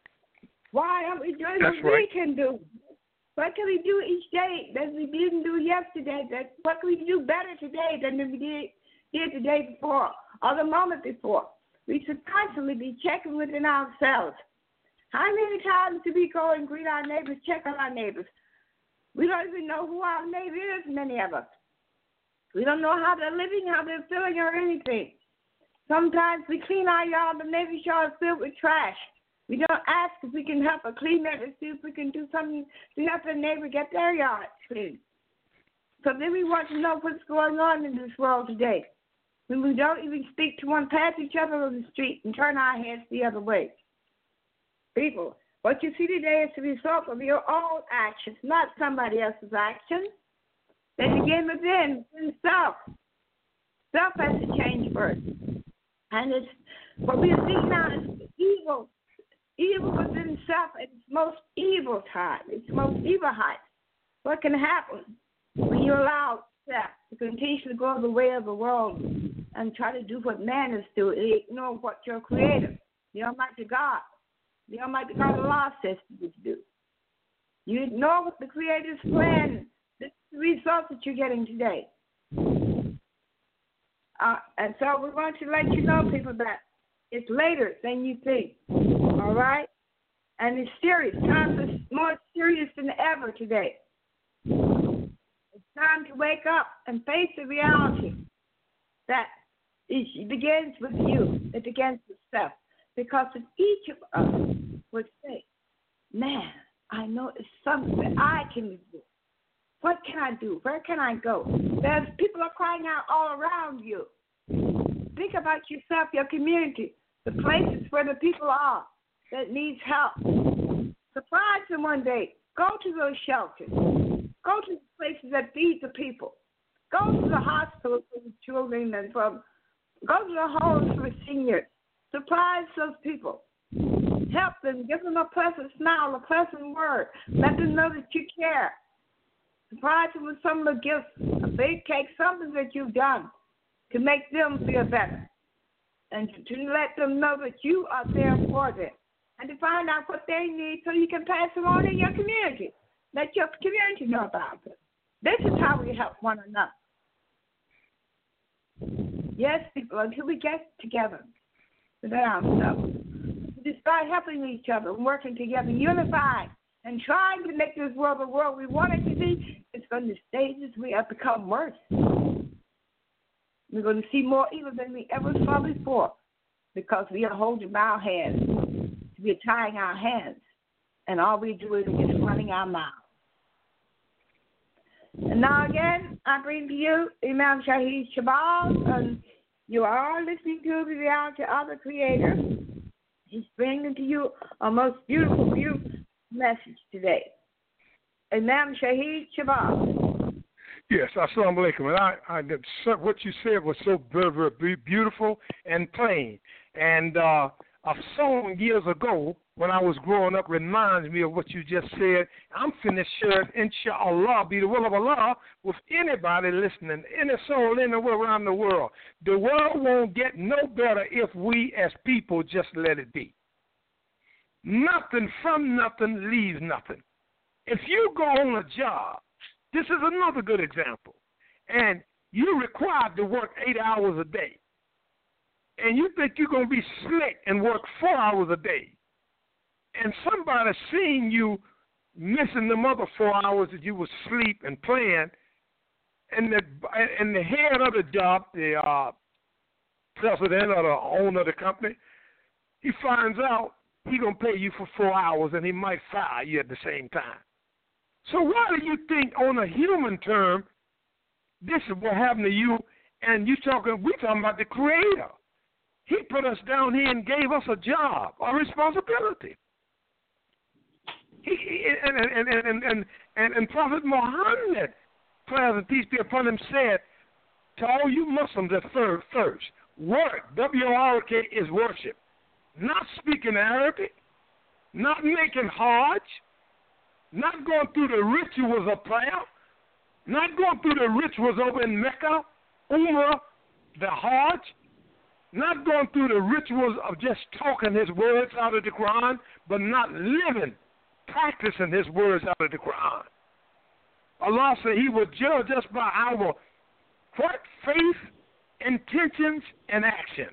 Why aren't we doing That's what right. we can do? What can we do each day that we didn't do yesterday? What can we do better today than we did the day before or the moment before? We should constantly be checking within ourselves. How many times do we go and greet our neighbors, check on our neighbors? We don't even know who our neighbor is, many of us. We don't know how they're living, how they're feeling, or anything. Sometimes we clean our yard, the neighbor's yard is filled with trash. We don't ask if we can help or clean it and see if we can do something to help the neighbor get their yard clean. So then we want to know what's going on in this world today. When we don't even speak to one, pass each other on the street and turn our heads the other way. People, what you see today is the result of your own actions, not somebody else's actions. They begin within self. Self has to change first. And it's what we are seeing now is evil. Evil within self at its most evil time, its most evil height. What can happen when you allow self to continue to go the way of the world and try to do what man is doing, and ignore what your Creator, the Almighty God of Allah says you to do? You ignore what the Creator's plan. This is the result that you're getting today. And so we want to let you know, people, that it's later than you think. All right? And it's serious. Times are more serious than ever today. It's time to wake up and face the reality that it begins with you. It begins with self. Because if each of us would say, man, I know it's something that I can do. What can I do? Where can I go? There's people are crying out all around you. Think about yourself, your community, the places where the people are that needs help. Surprise them one day. Go to those shelters. Go to the places that feed the people. Go to the hospitals for the children and go to the homes for the seniors. Surprise those people. Help them. Give them a pleasant smile, a pleasant word. Let them know that you care. Surprise them with some of the gifts, a big cake, something that you've done to make them feel better. And to let them know that you are there for them. And to find out what they need so you can pass them on in your community. Let your community know about it. This is how we help one another. Yes, people, until we get together within ourselves, we start helping each other, working together, unified, and trying to make this world the world we want it to be, it's going to stages we have become worse. We're going to see more evil than we ever saw before because we are holding our hands. We are tying our hands, and all we do is just running our mouths. And now again, I bring to you Imam Shahid Shabazz, and you are listening to the reality of the Creator. He's bringing to you a most beautiful, beautiful message today. Imam Shahid Shabazz. Yes, assalamu alaikum. And what you said was so very, very beautiful and plain. And a song years ago when I was growing up reminds me of what you just said. I'm finished sharing, inshallah, be the will of Allah, with anybody listening, any soul anywhere around the world. The world won't get no better if we as people just let it be. Nothing from nothing leaves nothing. If you go on a job, this is another good example, and you're required to work 8 hours a day, and you think you're going to be slick and work 4 hours a day, and somebody seeing you missing them other 4 hours that you was asleep and playing, and the head of the job, the president or the owner of the company, he finds out he's going to pay you for 4 hours, and he might fire you at the same time. So why do you think on a human term, this is what happened to you, and we're talking about the Creator. He put us down here and gave us a job, a responsibility. And Prophet Muhammad, praise and peace be upon him, said to all you Muslims at first, work, W-O-R-K, is worship. Not speaking Arabic, not making Hajj, not going through the rituals of prayer, not going through the rituals over in Mecca, Umrah, the Hajj, not going through the rituals of just talking his words out of the Quran, but not living, practicing his words out of the Quran. Allah said he will judge us by our what? Faith, intentions, and actions.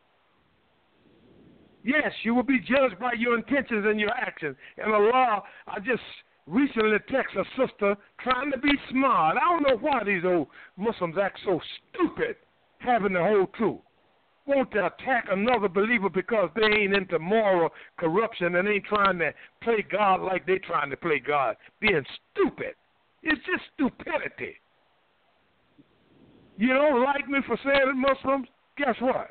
Yes, you will be judged by your intentions and your actions. And Allah, I just recently texted a sister trying to be smart. I don't know why these old Muslims act so stupid, having the whole truth. Want to attack another believer because they ain't into moral corruption and ain't trying to play God like they trying to play God. Being stupid. It's just stupidity. You don't like me for saying it, Muslims? Guess what?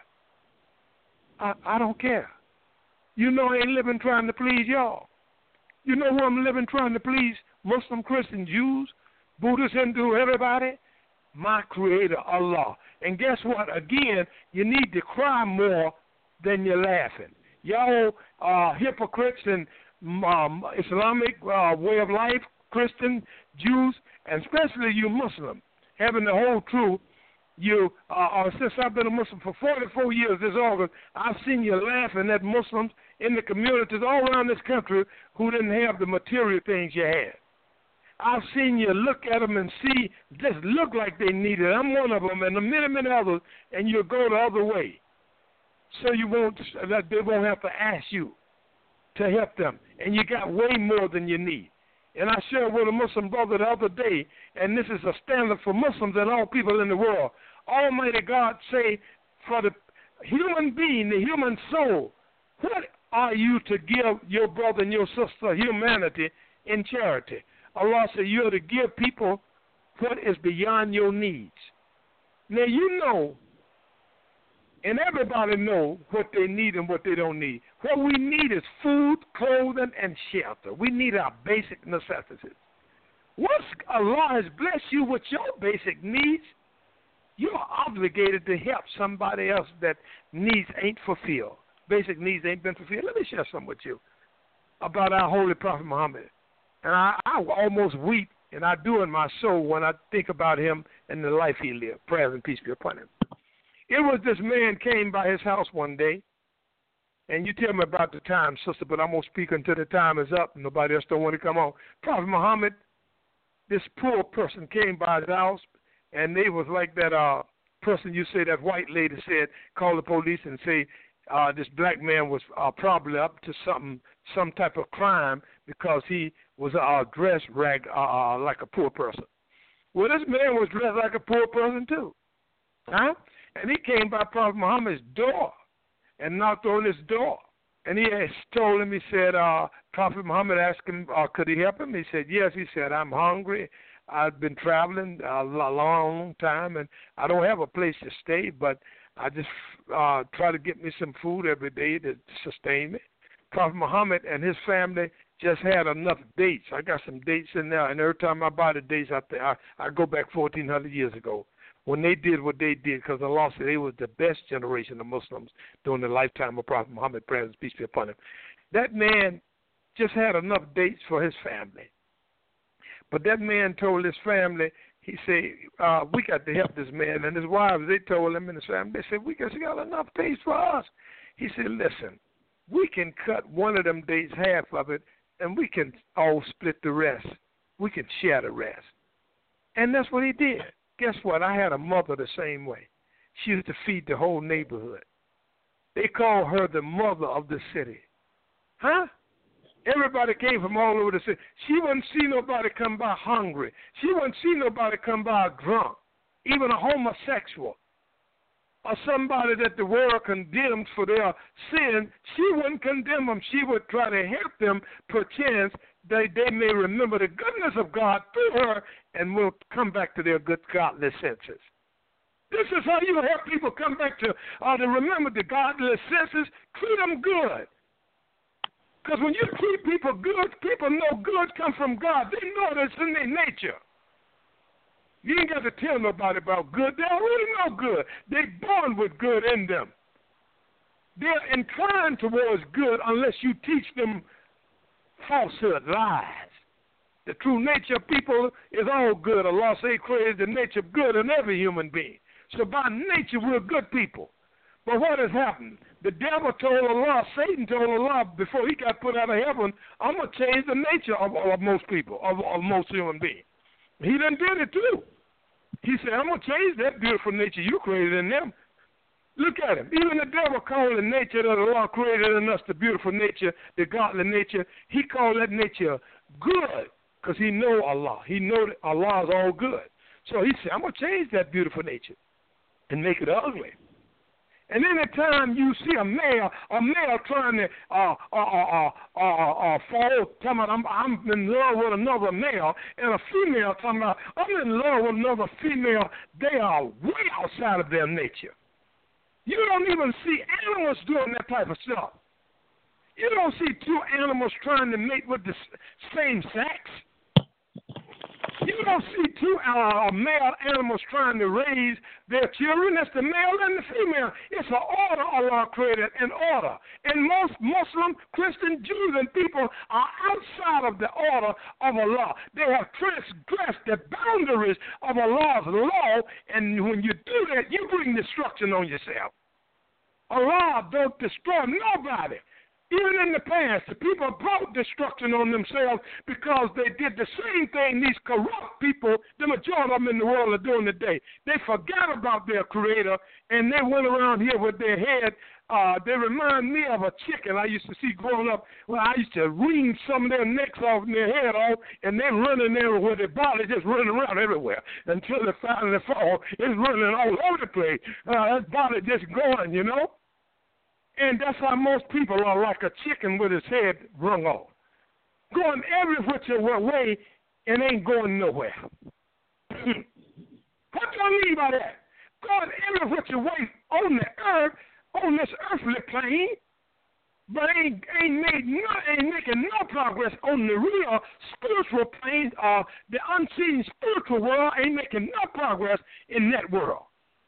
I don't care. You know I ain't living trying to please y'all. You know who I'm living trying to please? Muslim, Christian, Jews, Buddhists, Hindu, everybody? My Creator, Allah. And guess what? Again, you need to cry more than you're laughing. Y'all hypocrites in Islamic way of life, Christian, Jews, and especially you Muslim, having the whole truth. Since I've been a Muslim for 44 years this August, I've seen you laughing at Muslims in the communities all around this country who didn't have the material things you had. I've seen you look at them and see, just look like they need it. I'm one of them, and many others, and you'll go the other way. So they won't have to ask you to help them. And you got way more than you need. And I shared with a Muslim brother the other day, and this is a standard for Muslims and all people in the world. Almighty God say, for the human being, the human soul, what are you to give your brother and your sister, humanity, in charity? Allah said you're to give people what is beyond your needs. Now you know, and everybody know what they need and what they don't need. What we need is food, clothing, and shelter. We need our basic necessities. Once Allah has blessed you with your basic needs, you're obligated to help somebody else that needs ain't fulfilled. Basic needs ain't been fulfilled. Let me share something with you about our Holy Prophet Muhammad. And I almost weep, and I do in my soul when I think about him and the life he lived. Praise and peace be upon him. It was this man came by his house one day, and you tell me about the time, sister, but I'm going to speak until the time is up. Nobody else don't want to come on. Prophet Muhammad, this poor person came by his house, and they was like that person you say, that white lady said, call the police and say this black man was probably up to some type of crime because he was dressed like a poor person. Well, this man was dressed like a poor person too. Huh? And he came by Prophet Muhammad's door and knocked on his door. And he told him, he said, Prophet Muhammad asked him, could he help him? He said, yes. He said, I'm hungry. I've been traveling a long time, and I don't have a place to stay, but I just try to get me some food every day to sustain me. Prophet Muhammad and his family just had enough dates. I got some dates in there, and every time I buy the dates, I go back 1,400 years ago. when they did what they did, because Allah said they was the best generation of Muslims during the lifetime of Prophet Muhammad, praise and peace be upon him. That man just had enough dates for his family. But that man told his family, he said, we got to help this man. And his wives, they told him and his family, they said, we got enough dates for us. He said, listen, we can cut one of them dates, half of it, and we can all split the rest. We can share the rest. And that's what he did. Guess what? I had a mother the same way. She used to feed the whole neighborhood. They called her the mother of the city. Huh? Everybody came from all over the city. She wouldn't see nobody come by hungry. She wouldn't see nobody come by drunk, even a homosexual or somebody that the world condemns for their sin. She wouldn't condemn them. She would try to help them, perchance they may remember the goodness of God through her and will come back to their good godly senses. This is how you help people come back to remember the godly senses. Treat them good. Because when you treat people good, people know good comes from God. They know that's in their nature. You ain't got to tell nobody about good. They already know good. They're born with good in them. They're inclined towards good unless you teach them falsehood, lies. The true nature of people is all good. Allah say created the nature of good in every human being. So by nature, we're good people. But what has happened? The devil told Allah, Satan told Allah before he got put out of heaven, I'm going to change the nature of most people, of most human beings. He done did it too. He said, I'm going to change that beautiful nature you created in them. Look at him. Even the devil called the nature that Allah created in us, the beautiful nature, the godly nature, he called that nature good because he know Allah. He know that Allah is all good. So he said, I'm going to change that beautiful nature and make it ugly. And any time you see a male trying to fall, talking about I'm in love with another male, and a female talking about I'm in love with another female, they are way outside of their nature. You don't even see animals doing that type of stuff. You don't see two animals trying to mate with the same sex. You don't see two male animals trying to raise their children. That's the male and the female. It's an order Allah created, an order. And most Muslim, Christian, Jews, and people are outside of the order of Allah. They have transgressed the boundaries of Allah's law, and when you do that, you bring destruction on yourself. Allah don't destroy nobody. Even in the past, the people brought destruction on themselves because they did the same thing these corrupt people, the majority of them in the world, are doing today. They forgot about their Creator, and they went around here with their head. They remind me of a chicken I used to see growing up. Well, I used to wring some of their necks off and their head off, and they're running there with their body just running around everywhere until they finally fall. It's running all over the place. That body just going, you know. And that's how most people are, like a chicken with his head wrung off. Going every which way and ain't going nowhere. What do I mean by that? Going every which way on the earth, on this earthly plane, but ain't making no progress on the real spiritual plane. The unseen spiritual world ain't making no progress in that world.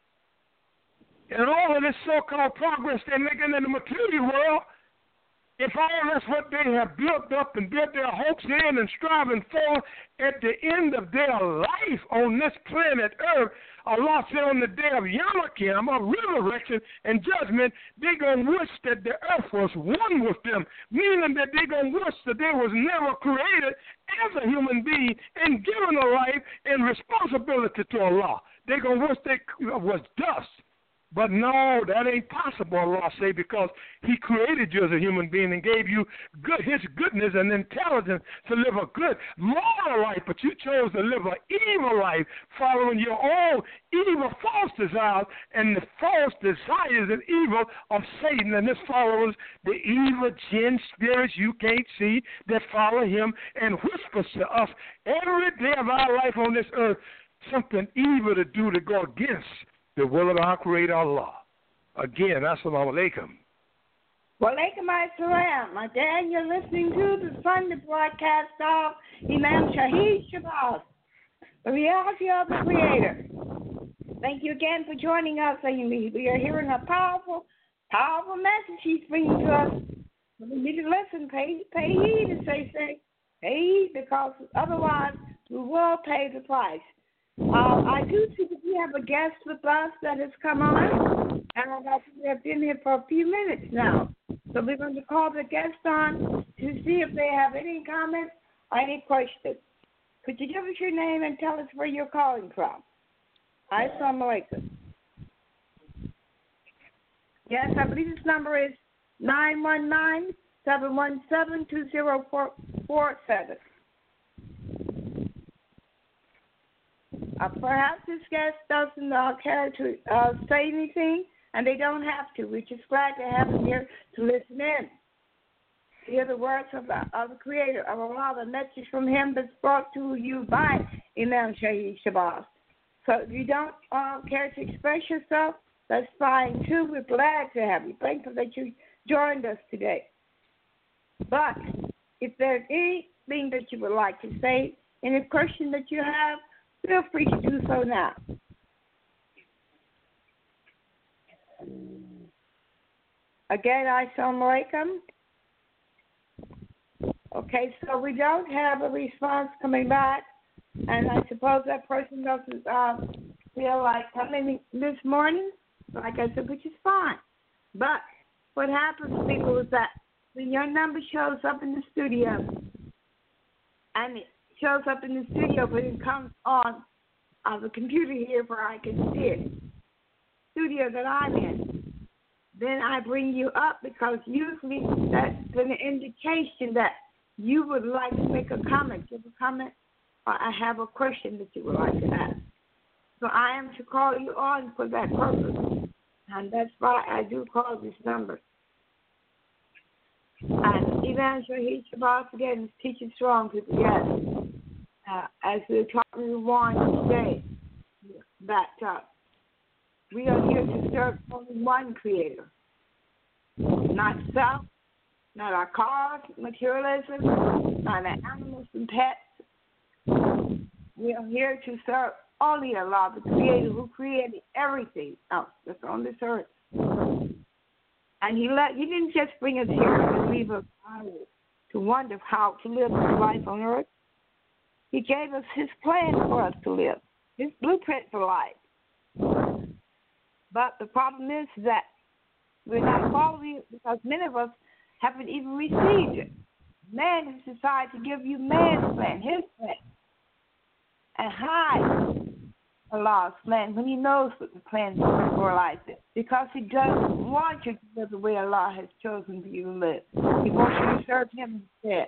And all of this so-called progress they're making in the material world, if all that's what they have built up and built their hopes in and striving for, at the end of their life on this planet Earth, Allah said on the day of Yom Kippur, resurrection and judgment, they're going to wish that the earth was one with them, meaning that they're going to wish that they was never created as a human being and given a life and responsibility to Allah. They're going to wish they was dust. But no, that ain't possible, Allah say, because He created you as a human being and gave you His goodness and intelligence to live a good moral life, but you chose to live an evil life, following your own evil false desires and the false desires and evil of Satan and his followers, the evil jinn spirits you can't see that follow him and whispers to us every day of our life on this earth something evil to do to go against the will of our Creator Allah. Again, assalamu alaikum. Wa alaikum assalam. My dad, you're listening to the Sunday broadcast of Imam Shahid Shabazz, the reality of the Creator. Thank you again for joining us. We are hearing a powerful, powerful message he's bringing to us. We need to listen, pay heed, as they say. Pay heed, because otherwise we will pay the price. I do see that we have a guest with us that has come on, and I think they've been here for a few minutes now. So we're going to call the guest on to see if they have any comments or any questions. Could you give us your name and tell us where you're calling from? Assalamu alaikum. Yes, I believe this number is 919-717-2047. Perhaps this guest doesn't care to say anything, and they don't have to. We're just glad to have them here to listen in. Hear the words of the Creator, of Allah, the message from Him that's brought to you by Imam Shahid Shabazz. So if you don't care to express yourself, that's fine too. We're glad to have you. Thankful that you joined us today. But if there's anything that you would like to say, any question that you have, feel free to do so now. Again, assalamu alaikum. Okay, so we don't have a response coming back, and I suppose that person doesn't feel like coming this morning, like I said, which is fine. But what happens, people, is that when your number shows up in the studio, and it shows up in the studio, but it comes on the computer here where I can see it, studio that I'm in, then I bring you up, because usually that's an indication that you would like to make a comment, give a comment, or I have a question that you would like to ask. So I am to call you on for that purpose, and that's why I do call this number. And Imam Shahid Shabazz, again, is teaching strong people, yes. As we're talking to one today, that we are here to serve only one Creator, not self, not our cars, materialism, not our animals and pets. We are here to serve only Allah, the Creator, who created everything else that's on this earth. And He didn't just bring us here to leave us to wonder how to live this life on earth. He gave us His plan for us to live, His blueprint for life. But the problem is that we're not following it, because many of us haven't even received it. Man has decided to give you man's plan, his plan, and hide Allah's plan when He knows what the plan for life is, because He doesn't want you to live the way Allah has chosen for you to live. He wants you to serve Him instead.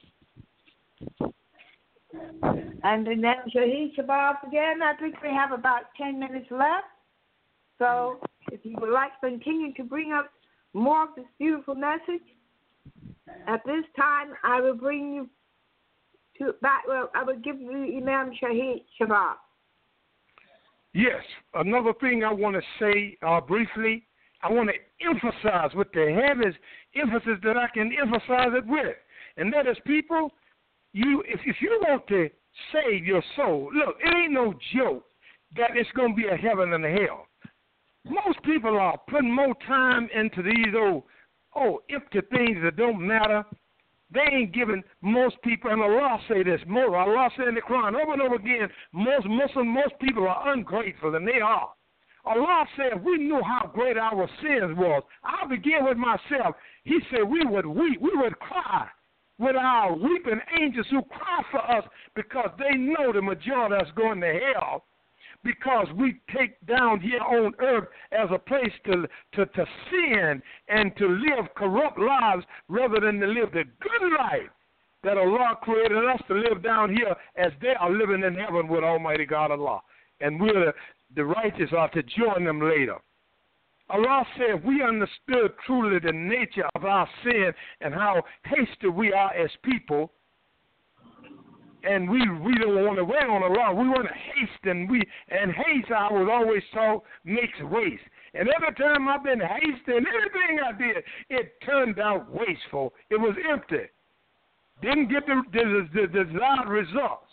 And then Shahid Shabazz again, I think we have about 10 minutes left. So if you would like to continue to bring up more of this beautiful message, at this time I will bring you I will give you Imam Shahid Shabazz. Yes, another thing I want to say briefly, I want to emphasize with the heaviest emphasis that I can emphasize it with, and that is, people, if you want to save your soul, look, it ain't no joke that it's going to be a heaven and a hell. Most people are putting more time into these empty things that don't matter. They ain't giving most people, and Allah say this, Allah said in the Quran over and over again, most people are ungrateful, and they are. Allah said, if we knew how great our sins was, I'll begin with myself. He said we would weep, we would cry with our weeping angels who cry for us, because they know the majority of us going to hell, because we take down here on earth as a place to sin and to live corrupt lives rather than to live the good life that Allah created us to live down here, as they are living in heaven with Almighty God Allah. And we're the righteous are to join them later. Allah said, if we understood truly the nature of our sin and how hasty we are as people, and we don't want to wait on Allah. We want to haste, and haste, I was always told, makes waste. And every time I've been hasting, anything I did, it turned out wasteful. It was empty. Didn't get the desired results.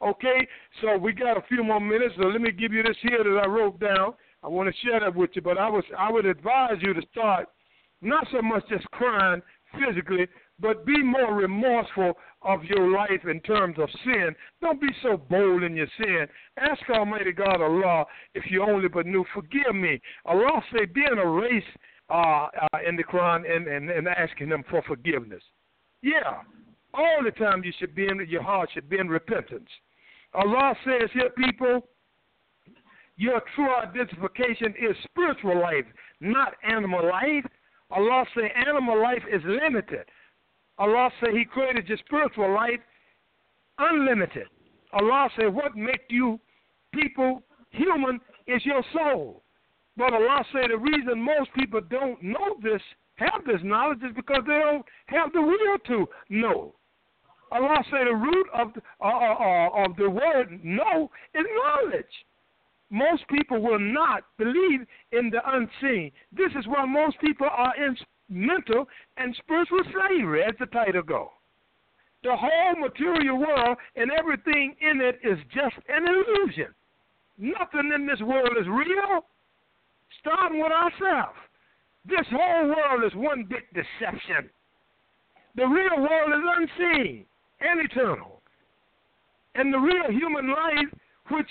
Okay, so we got a few more minutes, so let me give you this here that I wrote down. I want to share that with you, but I would advise you to start not so much just crying physically, but be more remorseful of your life in terms of sin. Don't be so bold in your sin. Ask Almighty God, Allah, if you only but knew, forgive me. Allah say, be in a race in the Quran and asking Him for forgiveness. Yeah, all the time you should be in, your heart should be in repentance. Allah says here, people, your true identification is spiritual life, not animal life. Allah say animal life is limited. Allah say He created your spiritual life unlimited. Allah say what makes you people human is your soul. But Allah say the reason most people don't know this, have this knowledge, is because they don't have the will to know. Allah say the root of the word know is knowledge. Most people will not believe in the unseen. This is why most people are in mental and spiritual slavery, as the title goes. The whole material world and everything in it is just an illusion. Nothing in this world is real. Starting with ourselves. This whole world is one big deception. The real world is unseen and eternal. And the real human life, which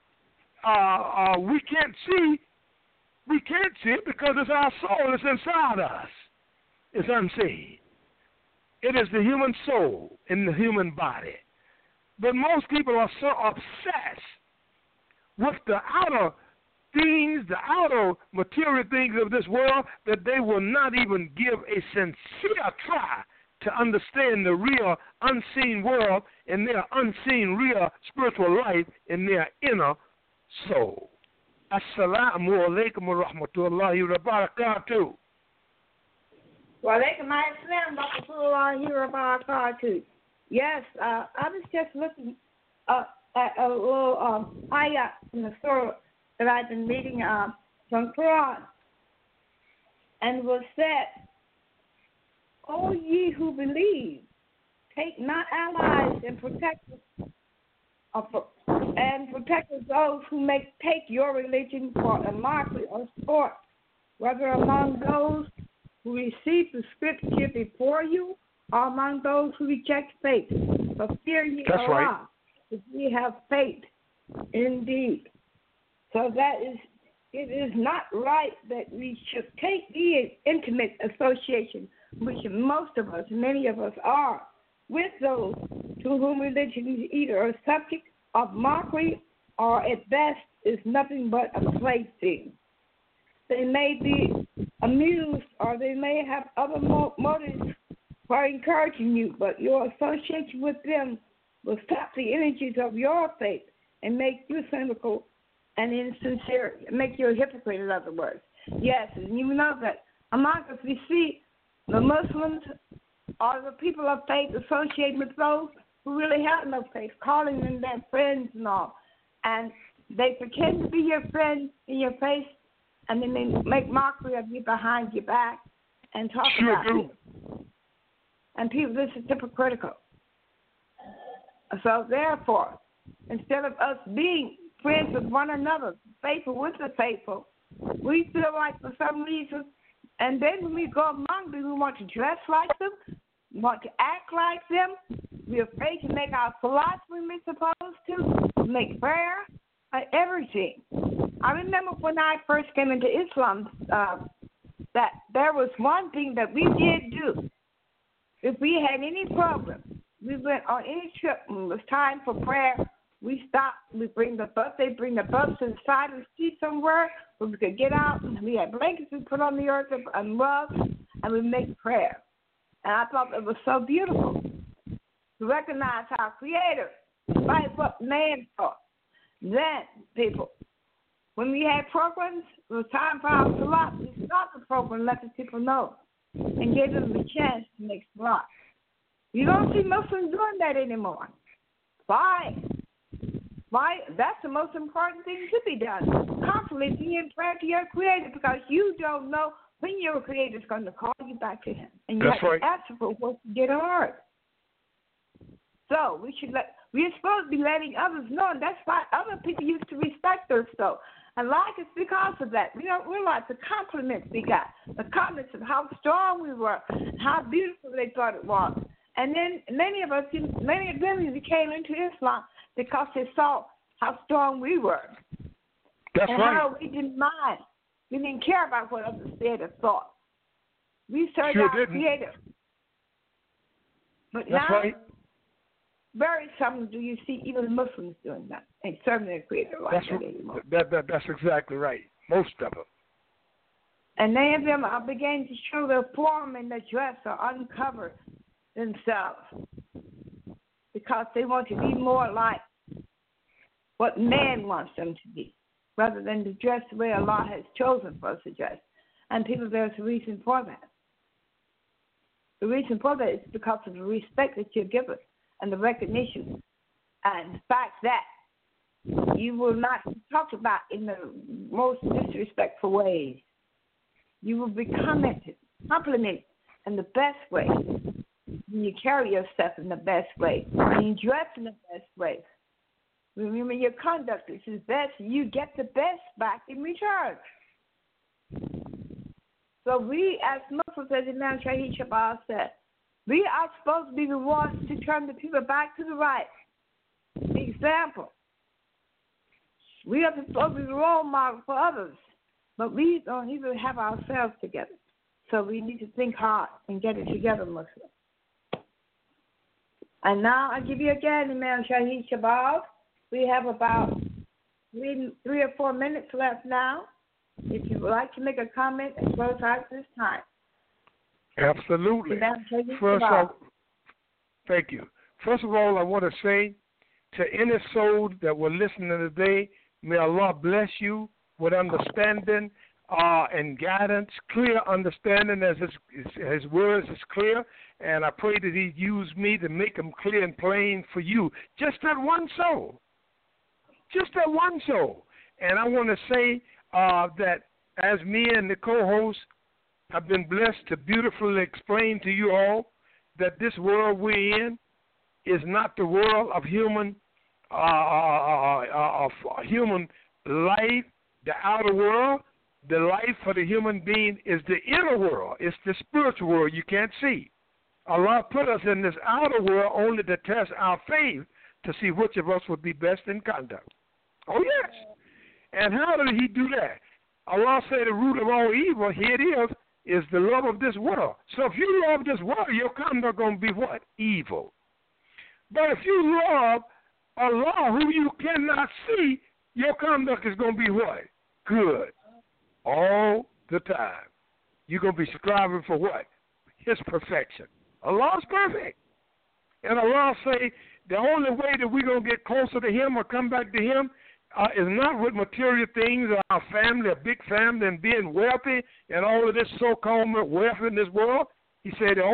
we can't see it because it's our soul that's inside us. It's unseen. It is the human soul in the human body. But most people are so obsessed with the outer things, the outer material things of this world, that they will not even give a sincere try to understand the real unseen world and their unseen real spiritual life in their inner soul. Assalamu alaikum wa rahmatullahi wa barakatuh. Wa alaikum assalam wa rahmatullahi wa barakatuh. Yes, I was just looking at a little ayah in the surah that I've been reading from Quran, and was said, O ye who believe, take not allies and protect those who take your religion for a mockery or sport, whether among those who receive the scripture before you or among those who reject faith. But fear ye Allah, right. If ye have faith indeed. So it is not right that we should take the intimate association, which most of us, many of us are, with those to whom religion is either a subject of mockery or at best is nothing but a plaything. They may be amused or they may have other motives for encouraging you, but your association with them will stop the energies of your faith and make you cynical and insincere, make you a hypocrite, in other words. Yes, and you know that among us we see the Muslims or the people of faith associated with those who really have no faith, calling them their friends and all. And they pretend to be your friend in your face, and then they make mockery of you behind your back and talk about you. And people, this is hypocritical. So therefore, instead of us being friends with one another, faithful with the faithful, we feel like for some reason, and then when we go among them, we want to dress like them, want to act like them. We're afraid to make our salat when we're supposed to make prayer, everything. I remember when I first came into Islam, that there was one thing that we did do. If we had any problem, we went on any trip when it was time for prayer, we stopped, we bring the bus, they bring the bus to the side of the street somewhere where we could get out, and we had blankets we put on the earth and rugs, and we make prayer. And I thought it was so beautiful to recognize our Creator, despite what man thought. Then, people, when we had programs, it was time for our salat, we stopped the program and let the people know and gave them the chance to make salat. You don't see Muslims doing that anymore. Why? Why? That's the most important thing to be done. Constantly be in prayer to your Creator, because you don't know when your Creator is going to call you back to Him. And you have to ask for what you did on earth. so. We're supposed to be letting others know, and that's why other people used to respect us so. And like it's because of that. We don't realize the compliments we got, the compliments of how strong we were, how beautiful they thought it was. And then many of them came into Islam because they saw how strong we were. That's and right. how we didn't mind. We didn't care about what others said or thought. We served Sure our didn't. Creator. But That's now, right. very seldom do you see even Muslims doing that and serving their Creator like that anymore. That's exactly right. Most of them. And many of them are beginning to show their form and their dress or uncover themselves because they want to be more like what man wants them to be, rather than to dress the way Allah has chosen for us to dress. And people, there's a reason for that. The reason for that is because of the respect that you give us and the recognition and the fact that you will not be talked about in the most disrespectful ways. You will be complimented in the best way. When you carry yourself in the best way, when you dress in the best way, remember your conduct is the best, you get the best back in return. So we as Muslims, as Imam Shahid Shabazz said, we are supposed to be the ones to turn the people back to the right. The example. We are supposed to be the role model for others, but we don't even have ourselves together. So we need to think hard and get it together, Muslims. And now I give you again, Imam Shahid Shabazz. We have about 3 or 4 minutes left now. If you would like to make a comment and close out this time. Absolutely. Imam Shahid First Shabazz. off, thank you. First of all, I want to say to any soul that were listening today, may Allah bless you with understanding and guidance, clear understanding as his words is clear. And I pray that he use me to make them clear and plain for you. Just that one soul. Just that one soul. And I want to say that as me and the co-host have been blessed to beautifully explain to you all that this world we're in is not the world of human human life, the outer world. The life for the human being is the inner world. It's the spiritual world you can't see. Allah put us in this outer world only to test our faith to see which of us would be best in conduct. Oh, yes. And how did he do that? Allah said the root of all evil, here it is the love of this world. So if you love this world, your conduct going to be what? Evil. But if you love Allah, who you cannot see, your conduct is going to be what? Good. All the time. You're going to be striving for what? His perfection. Allah's perfect. And Allah say the only way that we're going to get closer to him or come back to him is not with material things or our family, a big family, and being wealthy and all of this so-called wealth in this world. He said the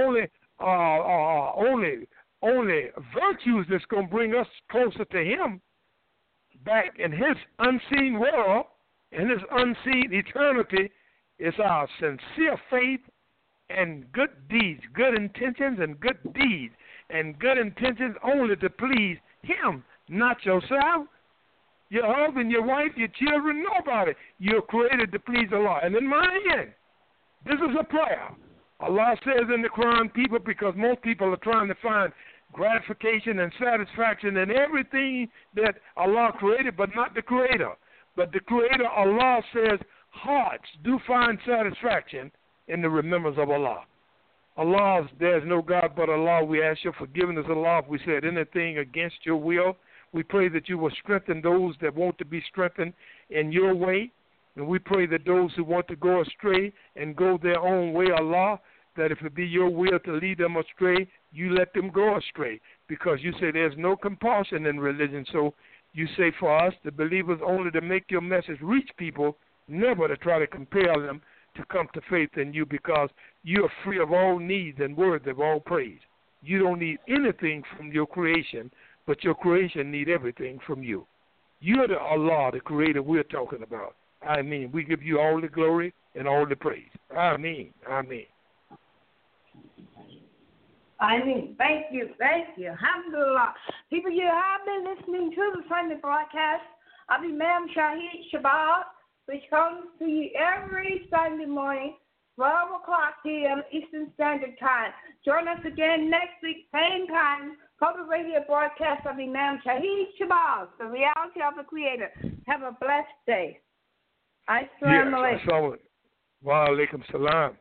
only virtues that's going to bring us closer to him back in his unseen world, in his unseen eternity, is our sincere faith and good deeds, good intentions and good deeds, and good intentions only to please him, not yourself, your husband, your wife, your children, nobody. You're created to please Allah. And in my end, this is a prayer. Allah says in the Quran, people, because most people are trying to find gratification and satisfaction in everything that Allah created, but not the Creator. But the Creator, Allah says, hearts do find satisfaction in the remembrance of Allah. Allah, there's no God but Allah. We ask your forgiveness, Allah, if we said anything against your will. We pray that you will strengthen those that want to be strengthened in your way. And we pray that those who want to go astray and go their own way, Allah, that if it be your will to lead them astray, you let them go astray. Because you say there's no compulsion in religion. So you say for us, the believers, only to make your message reach people, never to try to compel them to come to faith in you, because you are free of all needs and worthy of all praise. You don't need anything from your creation, but your creation need everything from you. You're the Allah, the Creator we're talking about. I mean, we give you all the glory and all the praise. Ameen. Ameen. Thank you. Alhamdulillah. People, you have been listening to the Sunday broadcast of Imam Shahid Shabazz, which comes to you every Sunday morning, 12 o'clock p.m. Eastern Standard Time. Join us again next week, same time, for the radio broadcast of Imam Shahid Shabazz, the reality of the Creator. Have a blessed day. Assalamu alaikum. Wa alaikum salam.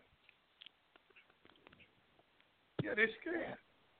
Yeah, they're scared.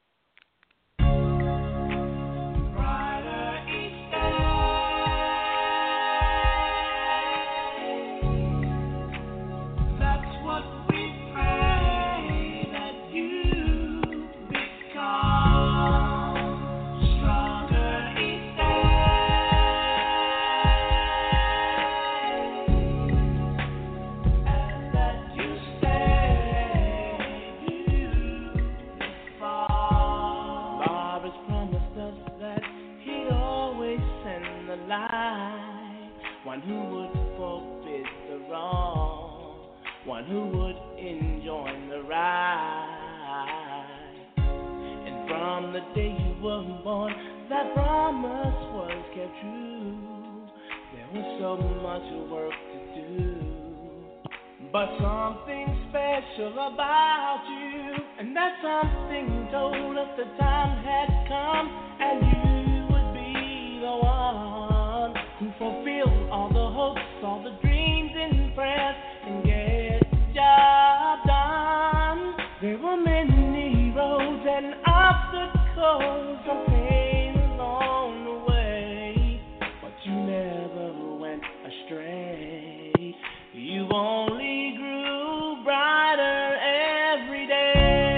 One who would forbid the wrong, one who would enjoin the right. And from the day you were born, that promise was kept true. There was so much work to do, but something special about you, and that something told us the time had come, and you would be the one who fulfill all the hopes, all the dreams and prayers, and get the job done. There were many roads and obstacles and pain along the way, but you never went astray. You only grew brighter every day.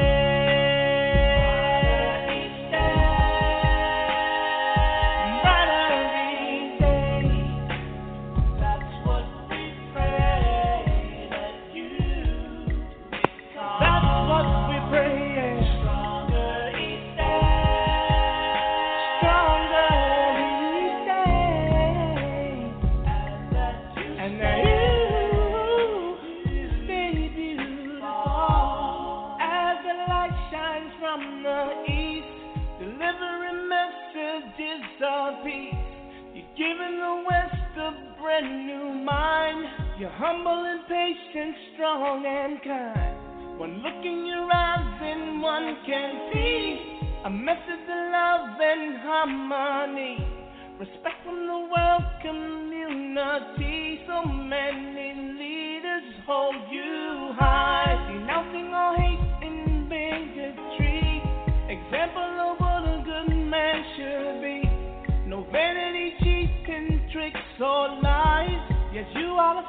Giving the West a brand new mind. You're humble and patient, strong and kind. One look in your eyes and one can see a message of love and harmony. Respect from the world community. So many leaders hold you high, denouncing all hate and bigotry. Example of what a good man should be. No vanity, cheat, and tricks or lies. Yes, you are the